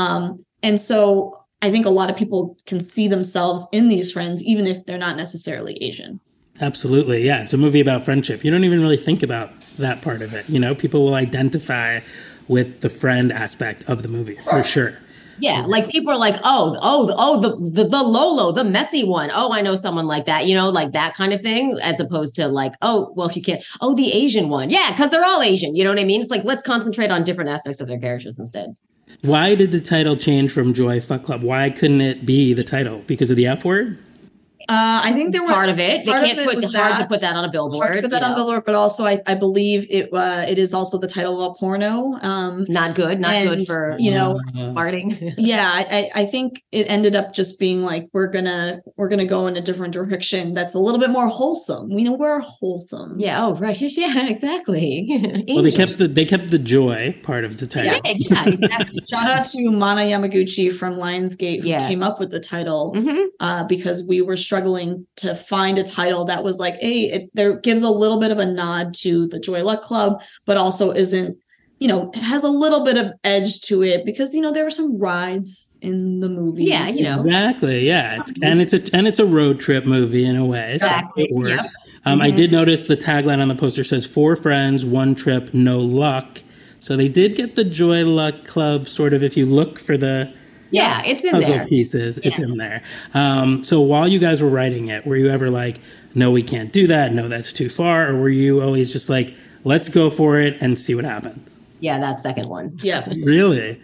And so I think a lot of people can see themselves in these friends, even if they're not necessarily Asian. Absolutely. Yeah. It's a movie about friendship. You don't even really think about that part of it. People will identify with the friend aspect of the movie for sure. Yeah. Like, people are like, the Lolo, the messy one. Oh, I know someone like that, like that kind of thing, as opposed to like, oh, well, you can't. Oh, the Asian one. Yeah. Cause they're all Asian. You know what I mean? It's like, let's concentrate on different aspects of their characters instead. Why did the title change from Joy Fuck Club? Why couldn't it be the title? Because of the F word? I think there was part of it. They can't hard to put that on a billboard. Hard to put that on a billboard, but also I believe it is also the title of a porno. Not good for smarting. Yeah, I think it ended up just being like, we're gonna go in a different direction that's a little bit more wholesome. We're wholesome. Yeah. Oh, right. Yeah, exactly. Well, they kept the joy part of the title. Yeah, exactly. Shout out to Mana Yamaguchi from Lionsgate, who came up with the title, because we were struggling to find a title that was like, there gives a little bit of a nod to the Joy Luck Club, but also isn't, has a little bit of edge to it, because, there were some rides in the movie. Yeah, Exactly. Yeah. It's a road trip movie in a way. Exactly. So yep. I did notice the tagline on the poster says 4 friends, 1 trip, no luck. So they did get the Joy Luck Club sort of, if you look for the it's in puzzle there. Pieces. It's in there. So while you guys were writing it, were you ever like, no, we can't do that. No, that's too far. Or were you always just like, let's go for it and see what happens? Yeah, that second one. Yeah. Really?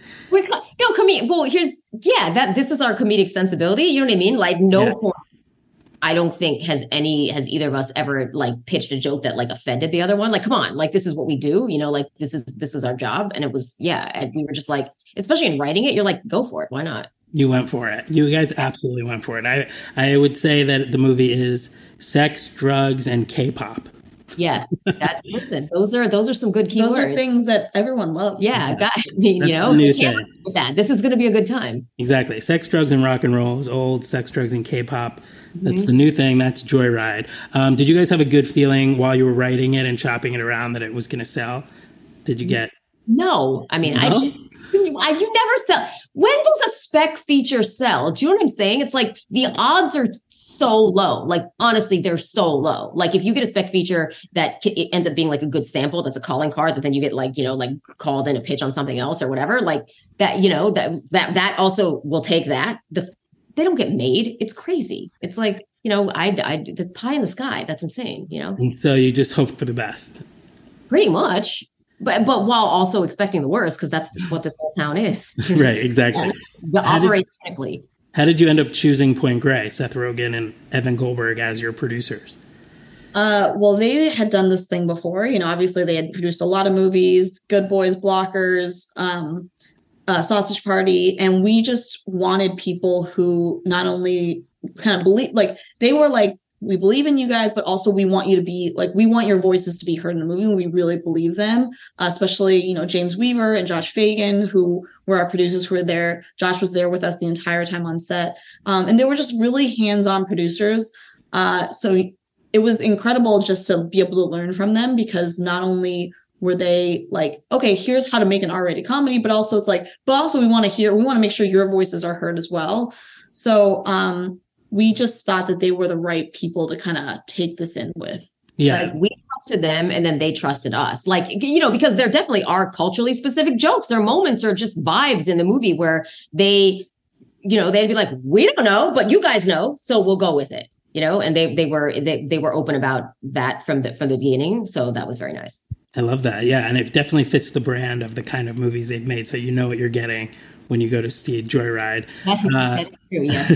Well, this is our comedic sensibility. You know what I mean? Like, porn, I don't think has either of us ever like pitched a joke that like offended the other one. Like, come on, like, this is what we do, like this was our job. And it was, and we were just like, especially in writing it, you're like, go for it. Why not? You went for it. You guys absolutely went for it. I would say that the movie is sex, drugs, and K-pop. Yes. Listen, those are some good keywords. Those are things that everyone loves. Yeah. That's the new thing. This is going to be a good time. Exactly. Sex, drugs, and rock and roll is old. Sex, drugs, and K-pop. That's the new thing. That's Joyride. Did you guys have a good feeling while you were writing it and shopping it around that it was going to sell? Did you get? No. I mean, you never sell. When does a spec feature sell? Do you know what I'm saying? It's like the odds are so low. Like, honestly, they're so low. Like, if you get a spec feature that it ends up being like a good sample, that's a calling card that then you get like, called in a pitch on something else or whatever, like that, that also will take that. they don't get made. It's crazy. It's like, the pie in the sky. That's insane, And so you just hope for the best. Pretty much. But while also expecting the worst, because that's what this whole town is. Right, exactly. Operate technically. How did you end up choosing Point Grey, Seth Rogen and Evan Goldberg as your producers? Well, they had done this thing before. Obviously they had produced a lot of movies, Good Boys, Blockers, Sausage Party, and we just wanted people who not only kind of believe, like they were like, we believe in you guys, but also we want you to be like, we want your voices to be heard in the movie. And we really believe them, especially, James Weaver and Josh Fagan, who were our producers who were there. Josh was there with us the entire time on set. And they were just really hands-on producers. So it was incredible just to be able to learn from them, because not only were they like, okay, here's how to make an R-rated comedy, but also it's like, but also we want to make sure your voices are heard as well. So we just thought that they were the right people to kind of take this in with. Yeah. Like we trusted them and then they trusted us. Like, because there definitely are culturally specific jokes or moments or just vibes in the movie where they'd be like, we don't know, but you guys know, so we'll go with it. And they were open about that from the beginning. So that was very nice. I love that. Yeah. And it definitely fits the brand of the kind of movies they've made. So you know what you're getting when you go to see Joyride. That's true. Yes.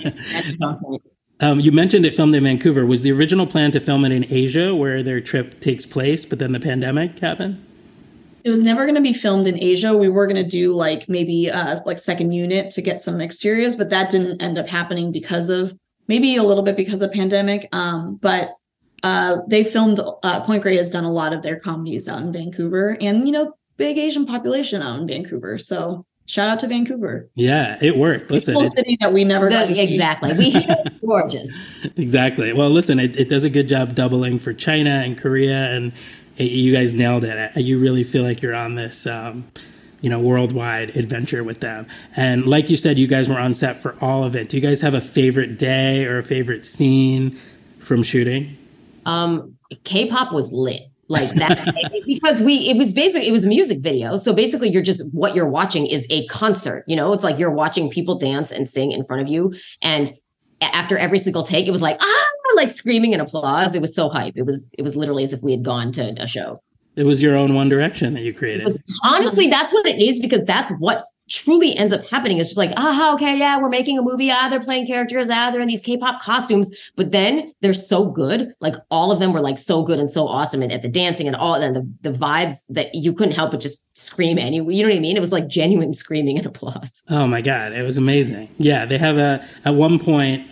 You mentioned it filmed in Vancouver. Was the original plan to film it in Asia where their trip takes place, but then the pandemic happened? It was never going to be filmed in Asia. We were going to do like maybe second unit to get some exteriors, but that didn't end up happening because of maybe a little bit because of pandemic. But they filmed, Point Grey has done a lot of their comedies out in Vancouver and, big Asian population out in Vancouver. So shout out to Vancouver. Yeah, it worked. Listen, it's a city that we never got to see. Exactly. We hear it's gorgeous. Exactly. Well, listen, it does a good job doubling for China and Korea, and you guys nailed it. You really feel like you're on this worldwide adventure with them. And like you said, you guys were on set for all of it. Do you guys have a favorite day or a favorite scene from shooting? K-pop was lit. Like that because it was a music video. So basically what you're watching is a concert, it's like you're watching people dance and sing in front of you. And after every single take, it was like, like screaming and applause. It was so hype. It was literally as if we had gone to a show. It was your own One Direction that you created. Honestly, that's what it is, because that's what truly ends up happening. It's just like, okay, yeah, we're making a movie. They're playing characters. They're in these K-pop costumes. But then they're so good. Like all of them were like so good and so awesome. And at the dancing and all, and the vibes that you couldn't help but just scream anyway. You know what I mean? It was like genuine screaming and applause. Oh my God. It was amazing. Yeah. They have at one point,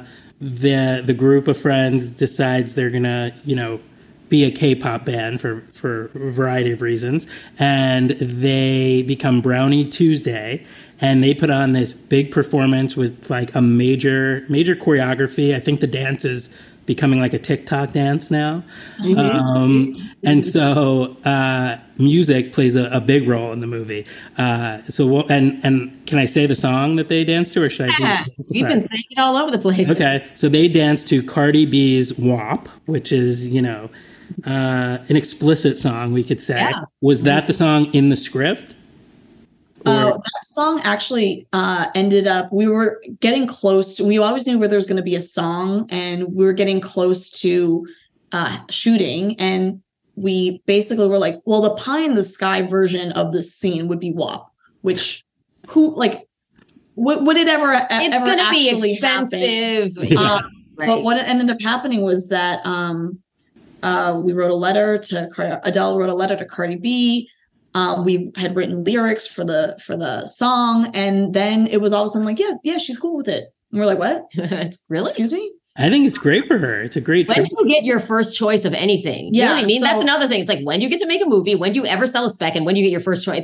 the group of friends decides they're going to, be a K-pop band for a variety of reasons. And they become Brownie Tuesday, and they put on this big performance with like a major choreography. I think the dance is becoming like a TikTok dance now. Mm-hmm. And so music plays a big role in the movie. And can I say the song that they dance to, or should I? You've been saying it all over the place. Okay. So they dance to Cardi B's WAP, which is, an explicit song, we could say. Yeah. Was that the song in the script? That song actually ended up, we were getting close. We always knew where there was going to be a song, and we were getting close to shooting. And we basically were like, well, the pie in the sky version of this scene would be WAP, which would it ever actually be expensive. Happen? Right. But what ended up happening was that we wrote a letter to Adele wrote a letter to Cardi B. We had written lyrics for the song, and then it was all of a sudden like, yeah, she's cool with it. And we're like, what? Really? Excuse me? I think it's great for her. It's a great. When do you get your first choice of anything? You know what I mean? That's another thing. It's like, when do you get to make a movie? When do you ever sell a spec? And when do you get your first choice?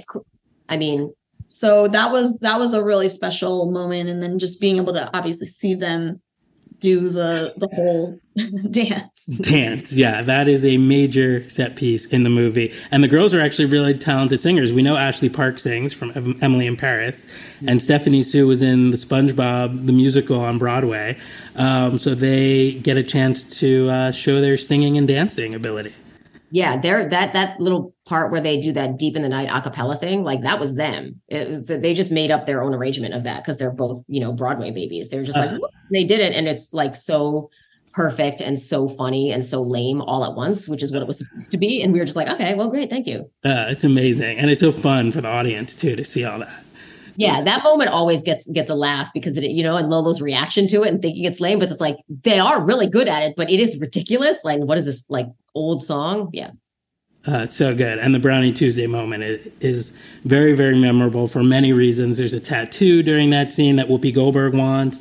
So that was a really special moment, and then just being able to obviously see them do the whole dance. Yeah, that is a major set piece in the movie. And the girls are actually really talented singers. We know Ashley Park sings from Emily in Paris, and Stephanie Sue was in the SpongeBob the musical on Broadway. So they get a chance to show their singing and dancing ability. Yeah, they're that little part where they do that Deep in the Night a cappella thing, like that was them. They just made up their own arrangement of that because they're both, Broadway babies. They're just like, "Look," they did it, and it's like so perfect and so funny and so lame all at once, which is what it was supposed to be. And we were just like, okay, well, great, thank you. It's amazing, and it's so fun for the audience too to see all that. Yeah, that moment always gets a laugh because and Lolo's reaction to it and thinking it's lame, but it's like they are really good at it, but it is ridiculous. Like, what is this, like, old song? Yeah. It's so good. And the Brownie Tuesday moment is very, very memorable for many reasons. There's a tattoo during that scene that Whoopi Goldberg wants,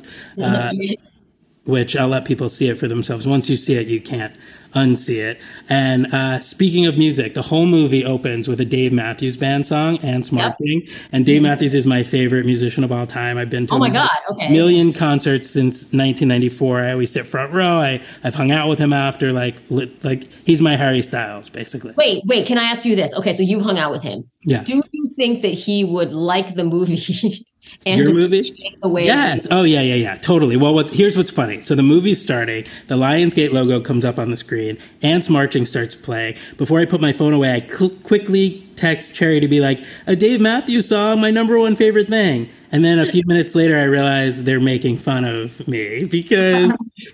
which I'll let people see it for themselves. Once you see it, you can't unsee it. And speaking of music, the whole movie opens with a Dave Matthews Band song, Ants Marching. Yep. And Dave Matthews is my favorite musician of all time. I've been to a million concerts since 1994. I always sit front row. I've hung out with him after, like he's my Harry Styles, basically. Wait, can I ask you this? Okay, so you hung out with him. Yeah. Do you think that he would like the movie? And your movie? Yes. Oh, yeah. Totally. Well, here's what's funny. So the movie's starting. The Lionsgate logo comes up on the screen. Ants Marching starts playing. Before I put my phone away, I quickly text Cherry to be like, a Dave Matthews song, my number one favorite thing. And then a few minutes later, I realized they're making fun of me because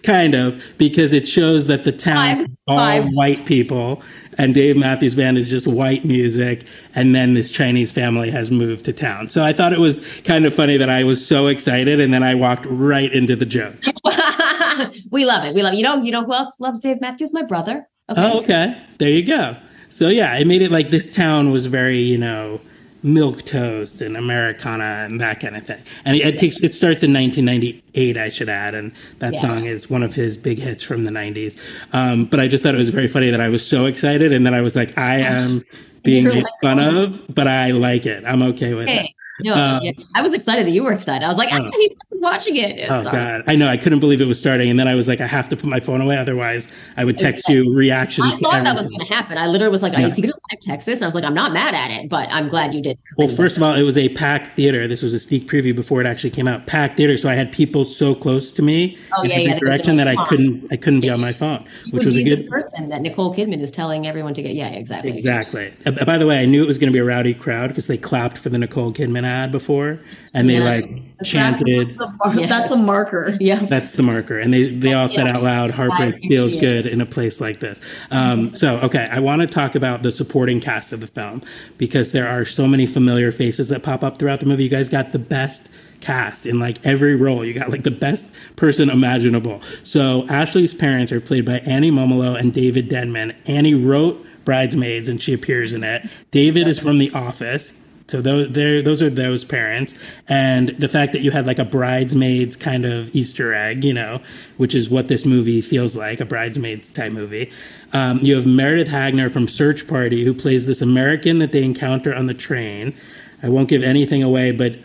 it shows that the town is all white people and Dave Matthews Band is just white music. And then this Chinese family has moved to town. So I thought it was kind of funny that I was so excited and then I walked right into the joke. We love it. We love it. You know who else loves Dave Matthews? My brother. Okay. Oh, okay. There you go. So yeah, it made it like this town was very, milk toast and Americana and that kind of thing. And it starts in 1998, I should add, and that song is one of his big hits from the 90s. But I just thought it was very funny that I was so excited, and then I was like, I am being made fun of, but I like it. I'm okay with it. No, I was excited that you were excited. I was like, he's watching it. God. I know. I couldn't believe it was starting. And then I was like, I have to put my phone away. Otherwise, I would text you reactions. I thought that was going to happen. I literally was like, is he going to live text this? And I was like, I'm not mad at it, but I'm glad you did. Well, first of all, it was a packed theater. This was a sneak preview before it actually came out. Packed theater. So I had people so close to me in every direction that I couldn't be on my phone, which was a good person that Nicole Kidman is telling everyone to get. Yeah, exactly. Exactly. By the way, I knew it was going to be a rowdy crowd because they clapped for the Nicole Kidman ad before. And they chanted. That's a marker. Yeah. That's the marker. And they all said out loud, heartbreak feels good in a place like this. Okay, I want to talk about the supporting cast of the film because there are so many familiar faces that pop up throughout the movie. You guys got the best cast in like every role. You got like the best person imaginable. So Ashley's parents are played by Annie Momolo and David Denman. Annie wrote Bridesmaids and she appears in it. David is from The Office. So those are those parents. And the fact that you had like a Bridesmaids kind of Easter egg, which is what this movie feels like, a Bridesmaids type movie. You have Meredith Hagner from Search Party, who plays this American that they encounter on the train. I won't give anything away, but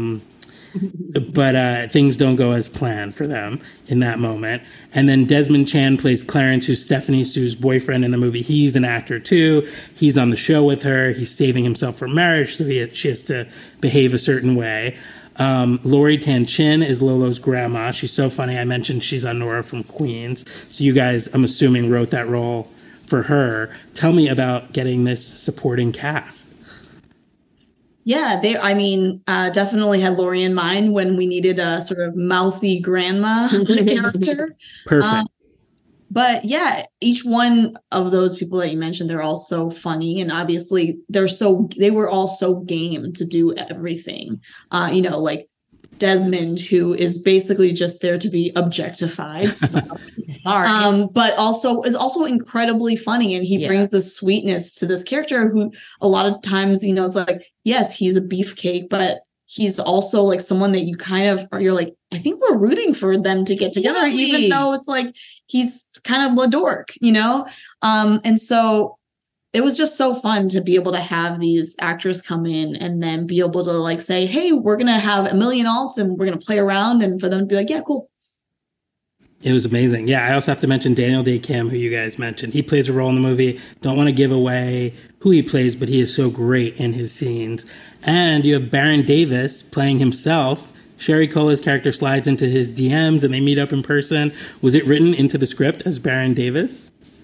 things don't go as planned for them in that moment. And then Desmond Chan plays Clarence, who's Stephanie Sue's boyfriend in the movie. He's an actor too. He's on the show with her. He's saving himself for marriage, so she has to behave a certain way. Lori Tan-Chin is Lolo's grandma. She's so funny. I mentioned she's on Nora from Queens. So you guys, I'm assuming, wrote that role for her. Tell me about getting this supporting cast. Yeah, definitely had Lori in mind when we needed a sort of mouthy grandma character. Perfect. But yeah, each one of those people that you mentioned, they're all so funny. And obviously they were all so game to do everything. Like Desmond, who is basically just there to be objectified. But is also incredibly funny. And he brings the sweetness to this character who a lot of times, it's like, yes, he's a beefcake, but he's also like someone that you you're like, I think we're rooting for them to get together, even though it's like, he's kind of a dork, And so it was just so fun to be able to have these actors come in and then be able to like say, hey, we're going to have a million alts and we're going to play around, and for them to be like, yeah, cool. It was amazing. Yeah, I also have to mention Daniel Day Kim, who you guys mentioned. He plays a role in the movie. Don't want to give away who he plays, but he is so great in his scenes. And you have Baron Davis playing himself. Sherry Cola's character slides into his DMs and they meet up in person. Was it written into the script as Baron Davis?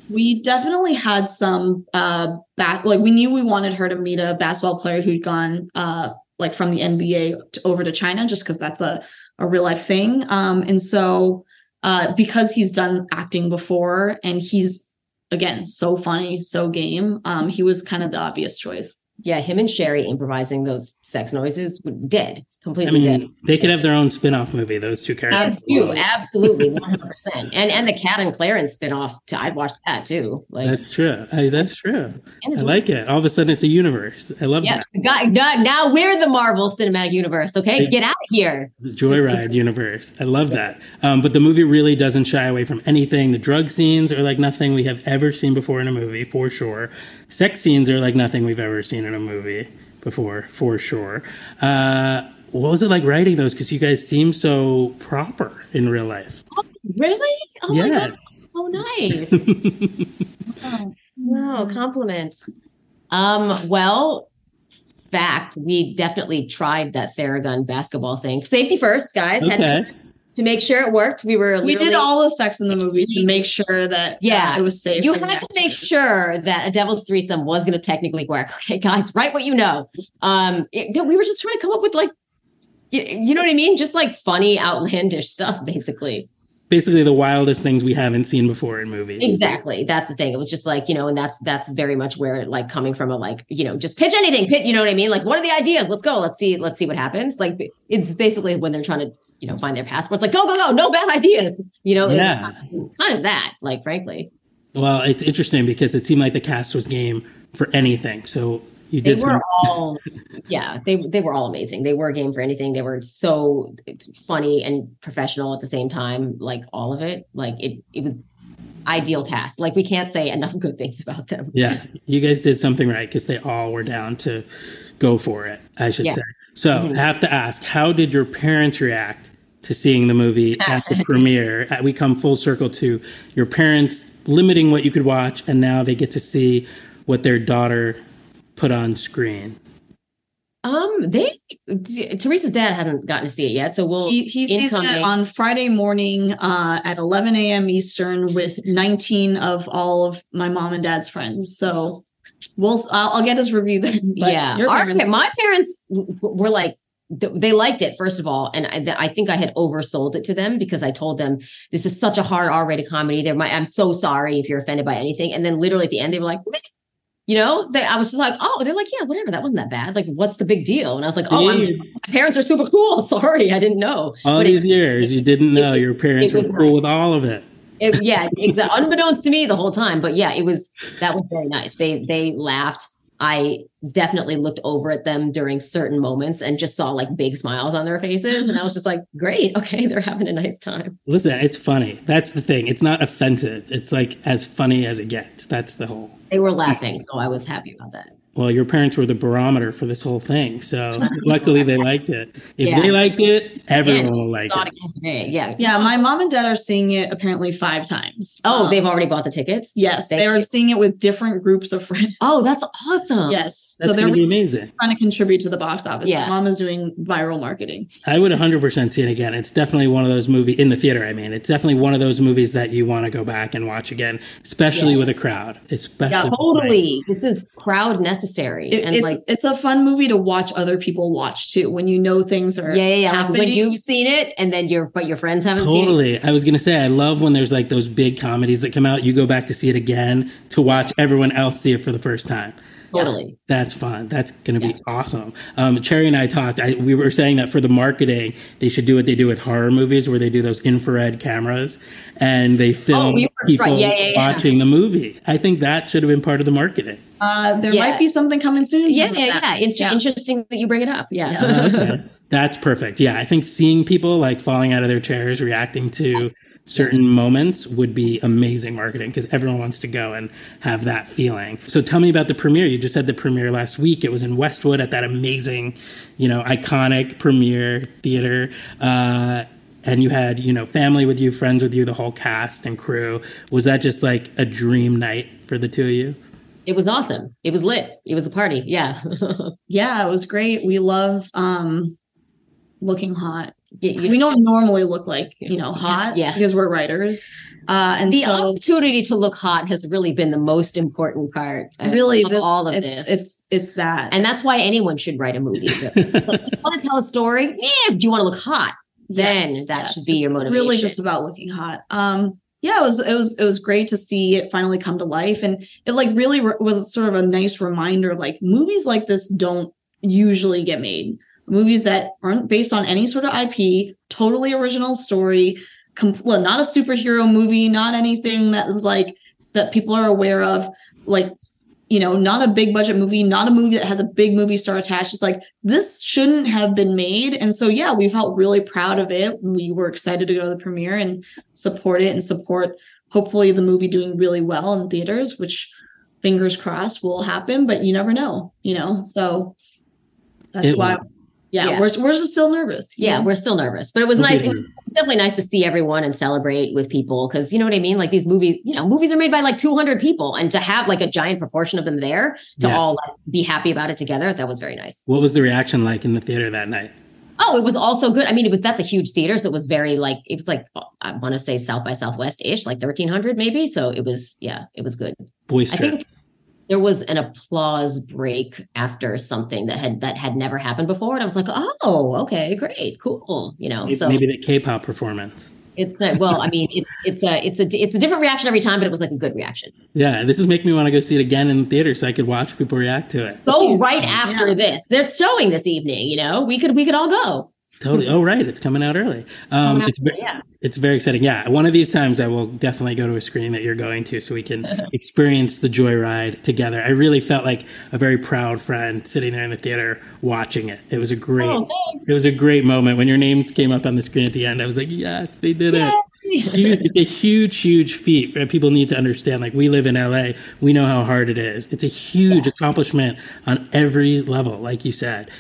We definitely had some we knew we wanted her to meet a basketball player who'd gone like from the NBA over to China, just because that's a real life thing. And so because he's done acting before and he's, again, so funny, so game, he was kind of the obvious choice. Yeah, him and Sherry improvising those sex noises, completely dead. They could have their own spin-off movie, those two characters. Absolutely, 100%. And the Kat and Clarence spin-off, I'd watch that too. That's true. That's true. I like it. All of a sudden, it's a universe. I love that. Now we're the Marvel Cinematic Universe, okay? Get out of here. The Joyride universe. I love that. But the movie really doesn't shy away from anything. The drug scenes are like nothing we have ever seen before in a movie, for sure. Sex scenes are like nothing we've ever seen in a movie before, for sure. What was it like writing those? Because you guys seem so proper in real life. Oh, really? Oh my God, so nice. Wow, compliment. Well, fact, we definitely tried that Theragun basketball thing. Safety first, guys. Okay. Had to make sure it worked. We did all the sex in the movie to make sure that it was safe. You had to make sure that a devil's threesome was going to technically work. Okay, guys, write what you know. We were just trying to come up with like, you know what I mean? Just like funny, outlandish stuff, basically. Basically the wildest things we haven't seen before in movies. Exactly. That's the thing. It was just like, and that's very much where like coming from a like, just pitch anything, you know what I mean? Like, what are the ideas? Let's go. Let's see what happens. Like, it's basically when they're trying to, find their passports, like, go, no bad ideas. It was kind of that, like, frankly. Well, it's interesting because it seemed like the cast was game for anything. So you did. They were all amazing. They were game for anything. They were so funny and professional at the same time. Like all of it, like it was ideal cast. Like we can't say enough good things about them. Yeah, you guys did something right because they all were down to go for it, I should say. So I have to ask, how did your parents react to seeing the movie at the premiere? We come full circle to your parents limiting what you could watch, and now they get to see what their daughter put on screen. Teresa's dad hasn't gotten to see it yet, so he sees it on Friday morning at 11 a.m. Eastern with 19 of all of my mom and dad's friends. So I'll get his review then. My parents were like, they liked it, first of all, and I think I had oversold it to them because I told them this is such a hard R-rated comedy. I'm so sorry if you're offended by anything, and then literally at the end they were like, I was just like, oh, they're like, yeah, whatever, that wasn't that bad. Like, what's the big deal? And I was like, my parents are super cool. Sorry, I didn't know. All these years, you didn't know your parents were cool with all of it. Exactly. Unbeknownst to me the whole time. But yeah, that was very nice. They laughed. I definitely looked over at them during certain moments and just saw like big smiles on their faces. And I was just like, great. Okay. They're having a nice time. Listen, it's funny. That's the thing. It's not offensive. It's like as funny as it gets. That's the whole. They were laughing. So I was happy about that. Well, your parents were the barometer for this whole thing. So luckily they liked it. If they liked it, everyone will like it. Today. Yeah. My mom and dad are seeing it apparently 5 times. Oh, they've already bought the tickets? Yes. They are seeing it with different groups of friends. Oh, that's awesome. Yes. That's going to be amazing. Trying to contribute to the box office. Yeah. My mom is doing viral marketing. I would 100% see it again. It's definitely one of those movies in the theater. I mean, it's definitely one of those movies that you want to go back and watch again, especially with a crowd. Totally. This is crowd necessary. It's a fun movie to watch other people watch too. When you know things are happening. Like when you've seen it and then your friends haven't seen it. Totally. I was going to say, I love when there's like those big comedies that come out. You go back to see it again to watch everyone else see it for the first time. Totally. That's fun. That's going to be awesome. Cherry and I talked. We were saying that for the marketing, they should do what they do with horror movies, where they do those infrared cameras and they film people watching the movie. I think that should have been part of the marketing. There might be something coming soon. Interesting that you bring it up. Okay. That's perfect. Yeah, I think seeing people like falling out of their chairs, reacting to certain moments would be amazing marketing because everyone wants to go and have that feeling. So tell me about the premiere. You just had the premiere last week. It was in Westwood at that amazing, iconic premiere theater. And you had, family with you, friends with you, the whole cast and crew. Was that just like a dream night for the two of you? It was awesome. It was lit. It was a party. Yeah. Yeah, it was great. We love looking hot we don't normally look like, hot because we're writers. And the opportunity to look hot has really been the most important part of all of this. It's that. And that's why anyone should write a movie. Like, you want to tell a story? Yeah. Do you want to look hot? Then that should be your motivation. Really just about looking hot. It was great to see it finally come to life. And it like really was sort of a nice reminder of like movies like this don't usually get made. Movies that aren't based on any sort of IP, totally original story, not a superhero movie, not anything that is like that people are aware of, like, not a big budget movie, not a movie that has a big movie star attached. It's like, this shouldn't have been made. And so, we felt really proud of it. We were excited to go to the premiere and support it and support, hopefully, the movie doing really well in theaters, which fingers crossed will happen, but you never know, so that's why. Yeah, we're just still nervous. Yeah, we're still nervous, but it was nice. It was definitely nice to see everyone and celebrate with people because you know what I mean. Like these movies, movies are made by like 200 people, and to have like a giant proportion of them there to all like, be happy about it together, that was very nice. What was the reaction like in the theater that night? Oh, it was also good. I mean, that's a huge theater, so it was very it was like I want to say South by Southwest ish, like 1,300 maybe. So it was good. Boisterous. I think there was an applause break after something that had never happened before, and I was like, "Oh, okay, great, cool." So maybe the K-pop performance. It's well, I mean, it's a different reaction every time, but it was like a good reaction. Yeah, this is making me want to go see it again in the theater so I could watch people react to it. Go right after this. They're showing this evening. We could all go. Totally. Oh, right. It's coming out early. It's very exciting. Yeah. One of these times I will definitely go to a screening that you're going to so we can experience the Joyride together. I really felt like a very proud friend sitting there in the theater watching it. It was a great moment. When your names came up on the screen at the end, I was like, yes, they did it. Huge. It's a huge feat. People need to understand, like, we live in LA. We know how hard it is. It's a huge accomplishment on every level. Like you said,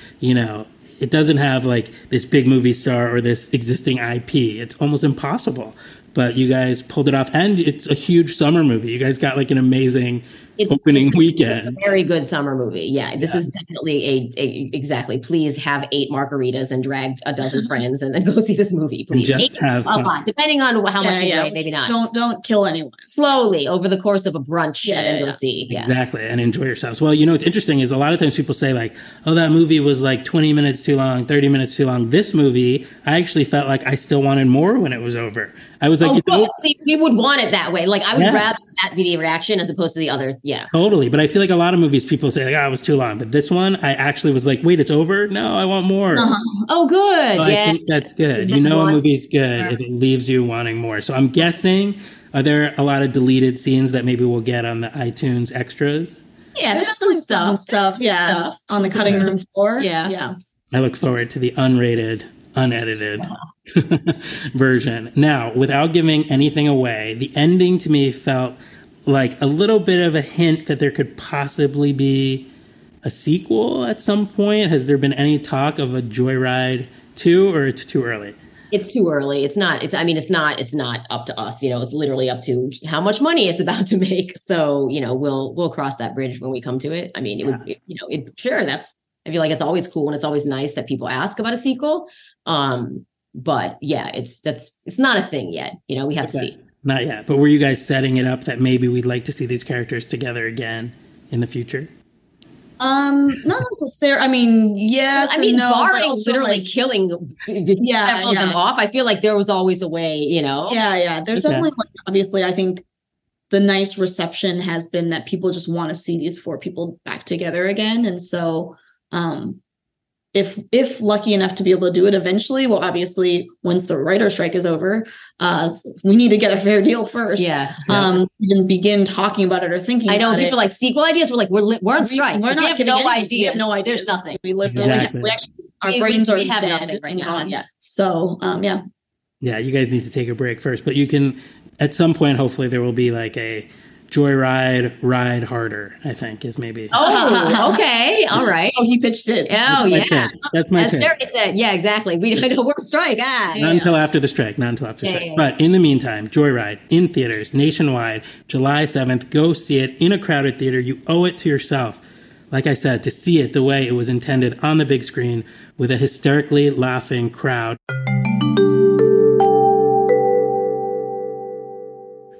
it doesn't have like this big movie star or this existing IP. It's almost impossible. But you guys pulled it off. And it's a huge summer movie. You guys got like an amazing opening weekend. It's a very good summer movie. Yeah, this is definitely exactly. Please have 8 margaritas and drag a dozen friends and then go see this movie. Please. And just have fun. Depending on how much you weigh, maybe not. Don't kill anyone. Slowly over the course of a brunch and go see. Yeah. Exactly. And enjoy yourselves. Well, what's interesting is a lot of times people say like, oh, that movie was like 20 minutes too long, 30 minutes too long. This movie, I actually felt like I still wanted more when it was over. I was like, see, we would want it that way. Like I would rather that be the reaction as opposed to the other. Yeah, totally. But I feel like a lot of movies, people say like, it was too long. But this one, I actually was like, wait, it's over? No, I want more. Oh, good. So I think that's good. A movie's good if it leaves you wanting more. So I'm guessing, are there a lot of deleted scenes that maybe we'll get on the iTunes extras? Yeah, there's some stuff. Stuff on the cutting room floor. Yeah. I look forward to the unrated, unedited version. Now, without giving anything away, the ending to me felt like a little bit of a hint that there could possibly be a sequel at some point. Has there been any talk of a Joyride 2, or it's too early? It's too early. It's not up to us. It's literally up to how much money it's about to make. So, we'll cross that bridge when we come to it. I mean, I feel like it's always cool and it's always nice that people ask about a sequel. But yeah, it's not a thing yet. We have to see. Not yet. But were you guys setting it up that maybe we'd like to see these characters together again in the future? Not necessarily. I mean, yes. Barring literally killing several of them off, I feel like there was always a way, Yeah. There's definitely, obviously, I think the nice reception has been that people just want to see these 4 people back together again. And so, if lucky enough to be able to do it eventually, well, obviously, once the writer strike is over, we need to get a fair deal first. Even begin talking about it or thinking. I know people like sequel ideas. We're like, we're on strike. We're not have no ideas. We have no ideas. There's nothing. We literally our brains are have dead nothing right and now. gone. Yeah. So, Yeah, you guys need to take a break first, but you can at some point. Hopefully, there will be like a Joyride Ride Harder, I think, is maybe. Oh, okay. All right. Oh, he pitched it. Oh, yeah. That's my pitch. Sherry said, yeah, exactly. We don't know we're on strike. Not until after the strike. But in the meantime, Joyride in theaters nationwide, July 7th. Go see it in a crowded theater. You owe it to yourself, like I said, to see it the way it was intended on the big screen with a hysterically laughing crowd.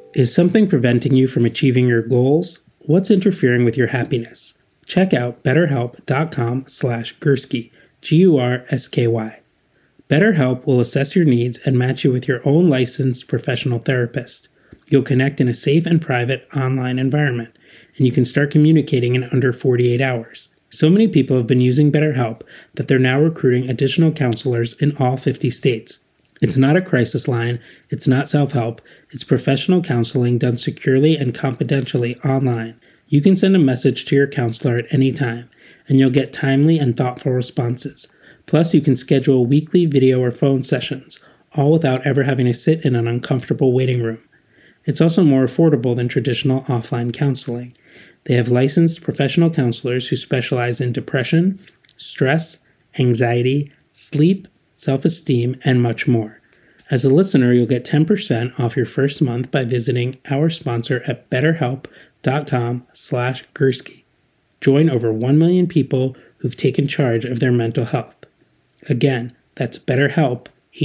Is something preventing you from achieving your goals? What's interfering with your happiness? Check out betterhelp.com/Gursky, Gursky. BetterHelp will assess your needs and match you with your own licensed professional therapist. You'll connect in a safe and private online environment, and you can start communicating in under 48 hours. So many people have been using BetterHelp that they're now recruiting additional counselors in all 50 states. It's not a crisis line, it's not self-help, it's professional counseling done securely and confidentially online. You can send a message to your counselor at any time, and you'll get timely and thoughtful responses. Plus, you can schedule weekly video or phone sessions, all without ever having to sit in an uncomfortable waiting room. It's also more affordable than traditional offline counseling. They have licensed professional counselors who specialize in depression, stress, anxiety, sleep, self-esteem, and much more. As a listener, you'll get 10% off your first month by visiting our sponsor at betterhelp.com/Gursky. Join over 1 million people who've taken charge of their mental health. Again, that's BetterHelp,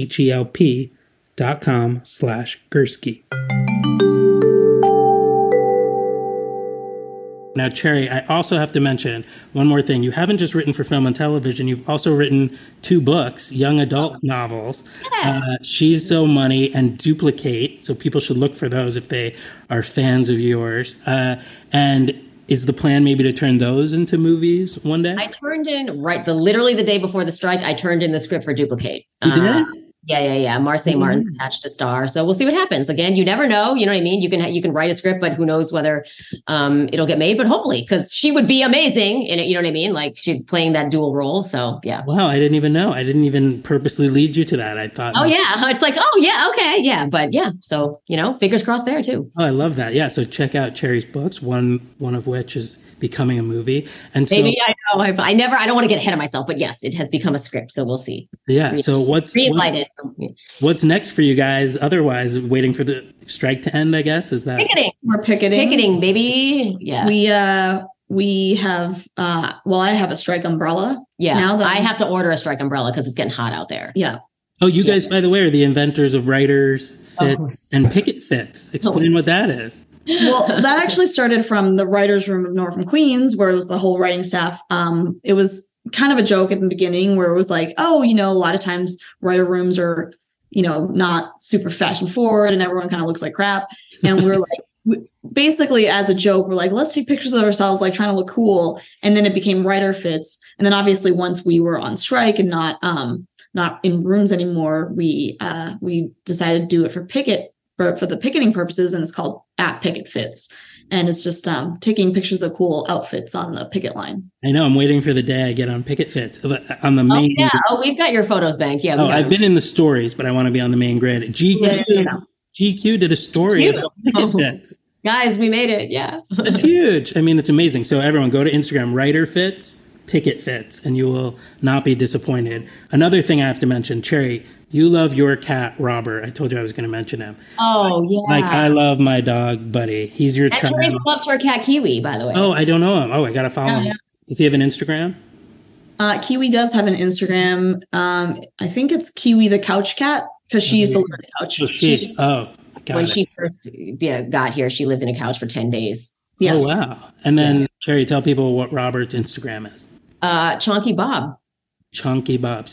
HELP.com/Gursky. Now, Cherry, I also have to mention one more thing. You haven't just written for film and television. You've also written 2 books, young adult novels, She's So Money and Duplicate. So people should look for those if they are fans of yours. And is the plan maybe to turn those into movies one day? I turned in, literally the day before the strike, I turned in the script for Duplicate. You did? Yeah. Marseille Martin attached to star. So we'll see what happens. Again, you never know. You know what I mean? You can write a script, but who knows whether it'll get made. But hopefully, because she would be amazing in it. You know what I mean? Like she's playing that dual role. So yeah. Wow, I didn't even know. I didn't even purposely lead you to that. I thought. Oh yeah, it's like okay, yeah. But yeah, so fingers crossed there too. Oh, I love that. Yeah. So check out Cherry's books. One of which is becoming a movie. And so maybe I know I don't want to get ahead of myself, but yes, it has become a script. So we'll see. Yeah. So what's next for you guys? Otherwise, waiting for the strike to end, I guess. Is that picketing? We're picketing, baby. Yeah. We have I have a strike umbrella. Yeah. Now that I have to order a strike umbrella because it's getting hot out there. Yeah. Oh, you guys, by the way, are the inventors of Writers Fits and Picket Fits. Explain what that is. Well, that actually started from the writers' room of Northern Queens, where it was the whole writing staff. It was kind of a joke at the beginning where it was like, a lot of times writer rooms are, not super fashion forward and everyone kind of looks like crap. And we're like, basically as a joke, we're like, let's take pictures of ourselves, like trying to look cool. And then it became Writer Fits. And then obviously once we were on strike and not in rooms anymore, we decided to do it for the picketing purposes, and it's called @Picket Fits, and it's just taking pictures of cool outfits on the picket line. I know. I'm waiting for the day I get on Picket Fits on the main. We've got your photos bank. Yeah. I've been in the stories, but I want to be on the main grid. GQ did a story about Picket Fits. Guys, we made it. Yeah, it's huge. I mean, it's amazing. So everyone, go to Instagram, Writer Fits, Picket Fits, and you will not be disappointed. Another thing I have to mention, Cherry. You love your cat, Robert. I told you I was going to mention him. Oh, yeah. Like, I love my dog, Buddy. He's your child. And he loves her cat, Kiwi, by the way. Oh, I don't know him. Oh, I got to follow him. Does he have an Instagram? Kiwi does have an Instagram. I think it's Kiwi the Couch Cat, because she used to live in a couch. When she first got here, she lived in a couch for 10 days. Yeah. Oh, wow. And then, Cherry, tell people what Robert's Instagram is. Chonky Bob. Chonky Bob,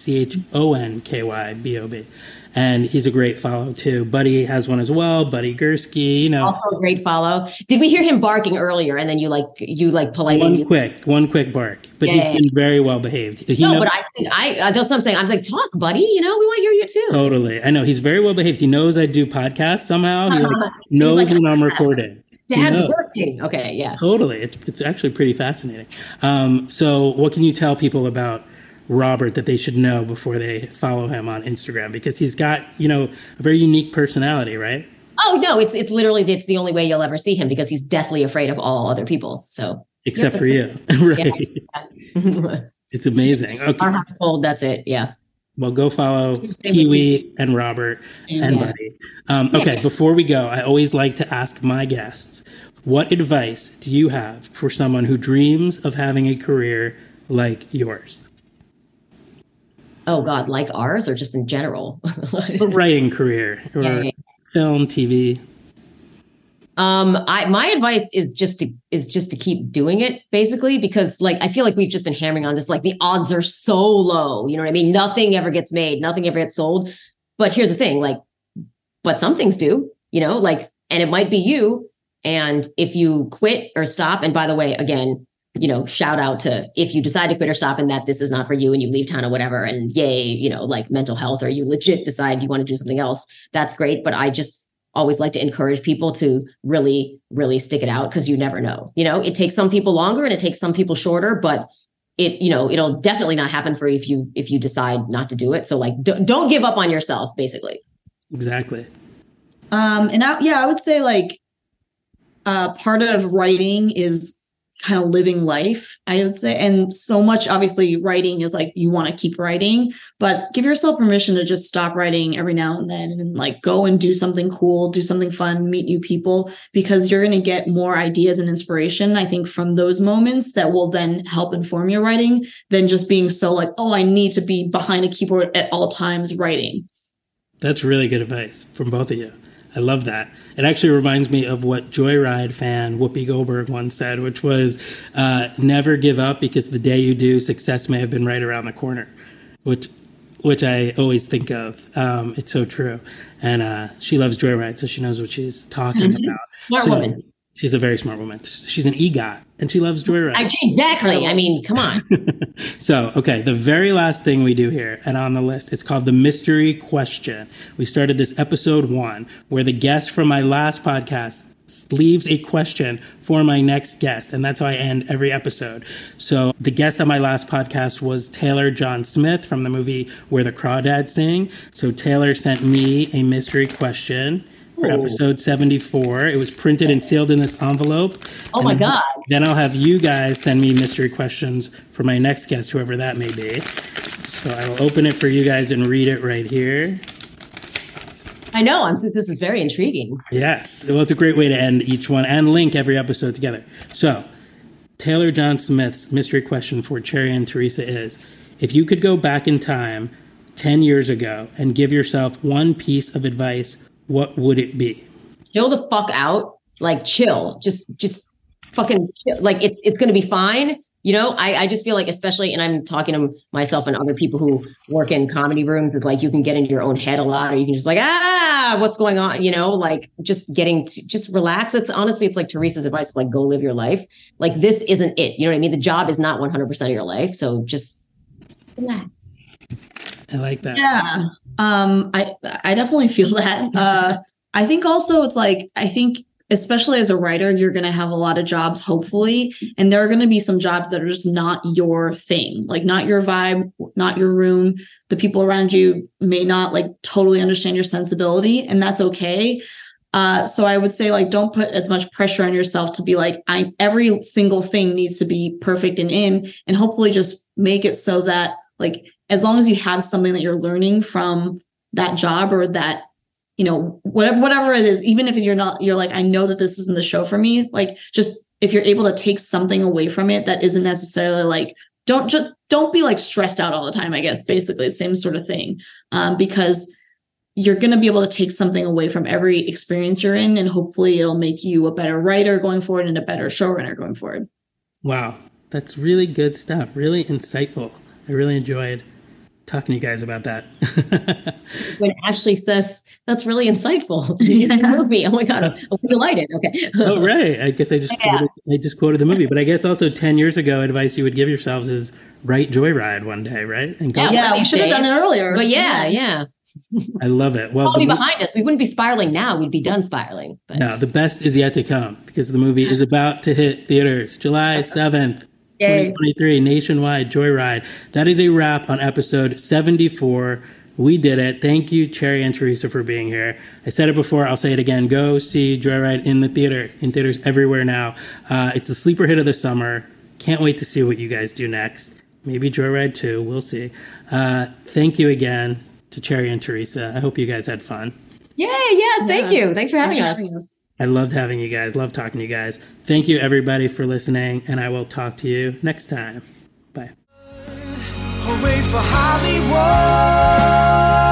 CHONKYBOB. And he's a great follow too. Buddy has one as well. Buddy Gursky, also a great follow. Did we hear him barking earlier? And then you politely one quick bark. But he's been very well behaved. But I think that's what I'm saying. I'm like, talk, buddy. We want to hear you too. Totally. I know he's very well behaved. He knows I do podcasts somehow. He knows when I'm recording. Dad's working. Okay, yeah. Totally. It's actually pretty fascinating. So what can you tell people about Robert that they should know before they follow him on Instagram? Because he's got, a very unique personality, right? Oh, no, it's literally, it's the only way you'll ever see him because he's deathly afraid of all other people. So except for you. Right. Yeah. It's amazing. Okay. Our household, that's it. Yeah. Well, go follow Kiwi and Robert and Buddy. Okay, before we go, I always like to ask my guests, what advice do you have for someone who dreams of having a career like yours? Oh, God, like ours or just in general? A writing career or film, TV. My advice is just to keep doing it, basically, because like I feel like we've just been hammering on this, like the odds are so low, you know what I mean? Nothing ever gets made, nothing ever gets sold. But here's the thing, like, but some things do, you know, like, and it might be you. And if you quit or stop, and by the way, again, you know, shout out to if you decide to quit or stop and that this is not for you and you leave town or whatever, and yay, you know, like mental health, or you legit decide you want to do something else, that's great. But I just always like to encourage people to really, really stick it out, because you never know. You know, it takes some people longer and it takes some people shorter, but it, you know, it'll definitely not happen for you if you decide not to do it. So like, don't give up on yourself, basically. Exactly. I would say like part of writing is kind of living life, I would say. And so much, obviously, writing is like you want to keep writing, but give yourself permission to just stop writing every now and then and like go and do something cool, do something fun, meet new people, because you're going to get more ideas and inspiration, I think, from those moments that will then help inform your writing than just being so like, oh, I need to be behind a keyboard at all times writing. That's really good advice from both of you. I love that. It actually reminds me of what Joyride fan Whoopi Goldberg once said, which was, never give up, because the day you do, success may have been right around the corner, which I always think of. It's so true. And she loves Joyride, so she knows what she's talking about. Smart woman. She's a very smart woman. She's an EGOT, and she loves Joyride. Exactly. I mean, come on. So, okay, the very last thing we do here, and on the list, it's called the mystery question. We started this episode 1, where the guest from my last podcast leaves a question for my next guest, and that's how I end every episode. So the guest on my last podcast was Taylor John Smith from the movie Where the Crawdads Sing. So Taylor sent me a mystery question for episode 74. It was printed and sealed in this envelope. Oh my God. Then I'll have you guys send me mystery questions for my next guest, whoever that may be. So I will open it for you guys and read it right here. I know. This is very intriguing. Yes. Well, it's a great way to end each one and link every episode together. So Taylor John Smith's mystery question for Cherry and Teresa is, if you could go back in time 10 years ago and give yourself one piece of advice, what would it be? Chill the fuck out. Like, chill. Just fucking chill. Like, it's going to be fine. You know, I just feel like, especially, and I'm talking to myself and other people who work in comedy rooms, is like, you can get into your own head a lot, or you can just like, what's going on? You know, like just relax. It's honestly, it's like Teresa's advice, like, go live your life. Like, this isn't it. You know what I mean? The job is not 100% of your life. So just relax. I like that. Yeah. I definitely feel that. I think also it's like, I think especially as a writer, you're going to have a lot of jobs, hopefully. And there are going to be some jobs that are just not your thing, like not your vibe, not your room. The people around you may not like totally understand your sensibility, and that's okay. So I would say, like, don't put as much pressure on yourself to be like, every single thing needs to be perfect and hopefully just make it so that, like, as long as you have something that you're learning from that job, or that, you know, whatever it is, even if you're like, I know that this isn't the show for me, like, just if you're able to take something away from it that isn't necessarily like, don't be like stressed out all the time, I guess, basically the same sort of thing. Because you're going to be able to take something away from every experience you're in, and hopefully it'll make you a better writer going forward and a better showrunner going forward. Wow. That's really good stuff. Really insightful. I really enjoyed talking to you guys about that. When Ashley says that's really insightful, movie. Oh my God, I'm delighted. Okay. Oh right. I guess I just quoted the movie, but I guess also 10 years ago, advice you would give yourselves is write Joyride one day, right? And go. Yeah, we should have done it earlier. But yeah. I love it. Well, be behind us. We wouldn't be spiraling now. We'd be done spiraling. But. No, the best is yet to come, because the movie is about to hit theaters July 7th. 2023, nationwide, Joyride. That is a wrap on episode 74. We did it. Thank you, Cherry and Teresa, for being here. I said it before, I'll say it again. Go see Joyride in theaters everywhere now. It's the sleeper hit of the summer. Can't wait to see what you guys do next. Maybe Joyride 2. We'll see. Thank you again to Cherry and Teresa. I hope you guys had fun. Yay, yes, thank you. Thanks for having us. I loved having you guys. Love talking to you guys. Thank you, everybody, for listening, and I will talk to you next time. Bye. Hooray for Hollywood.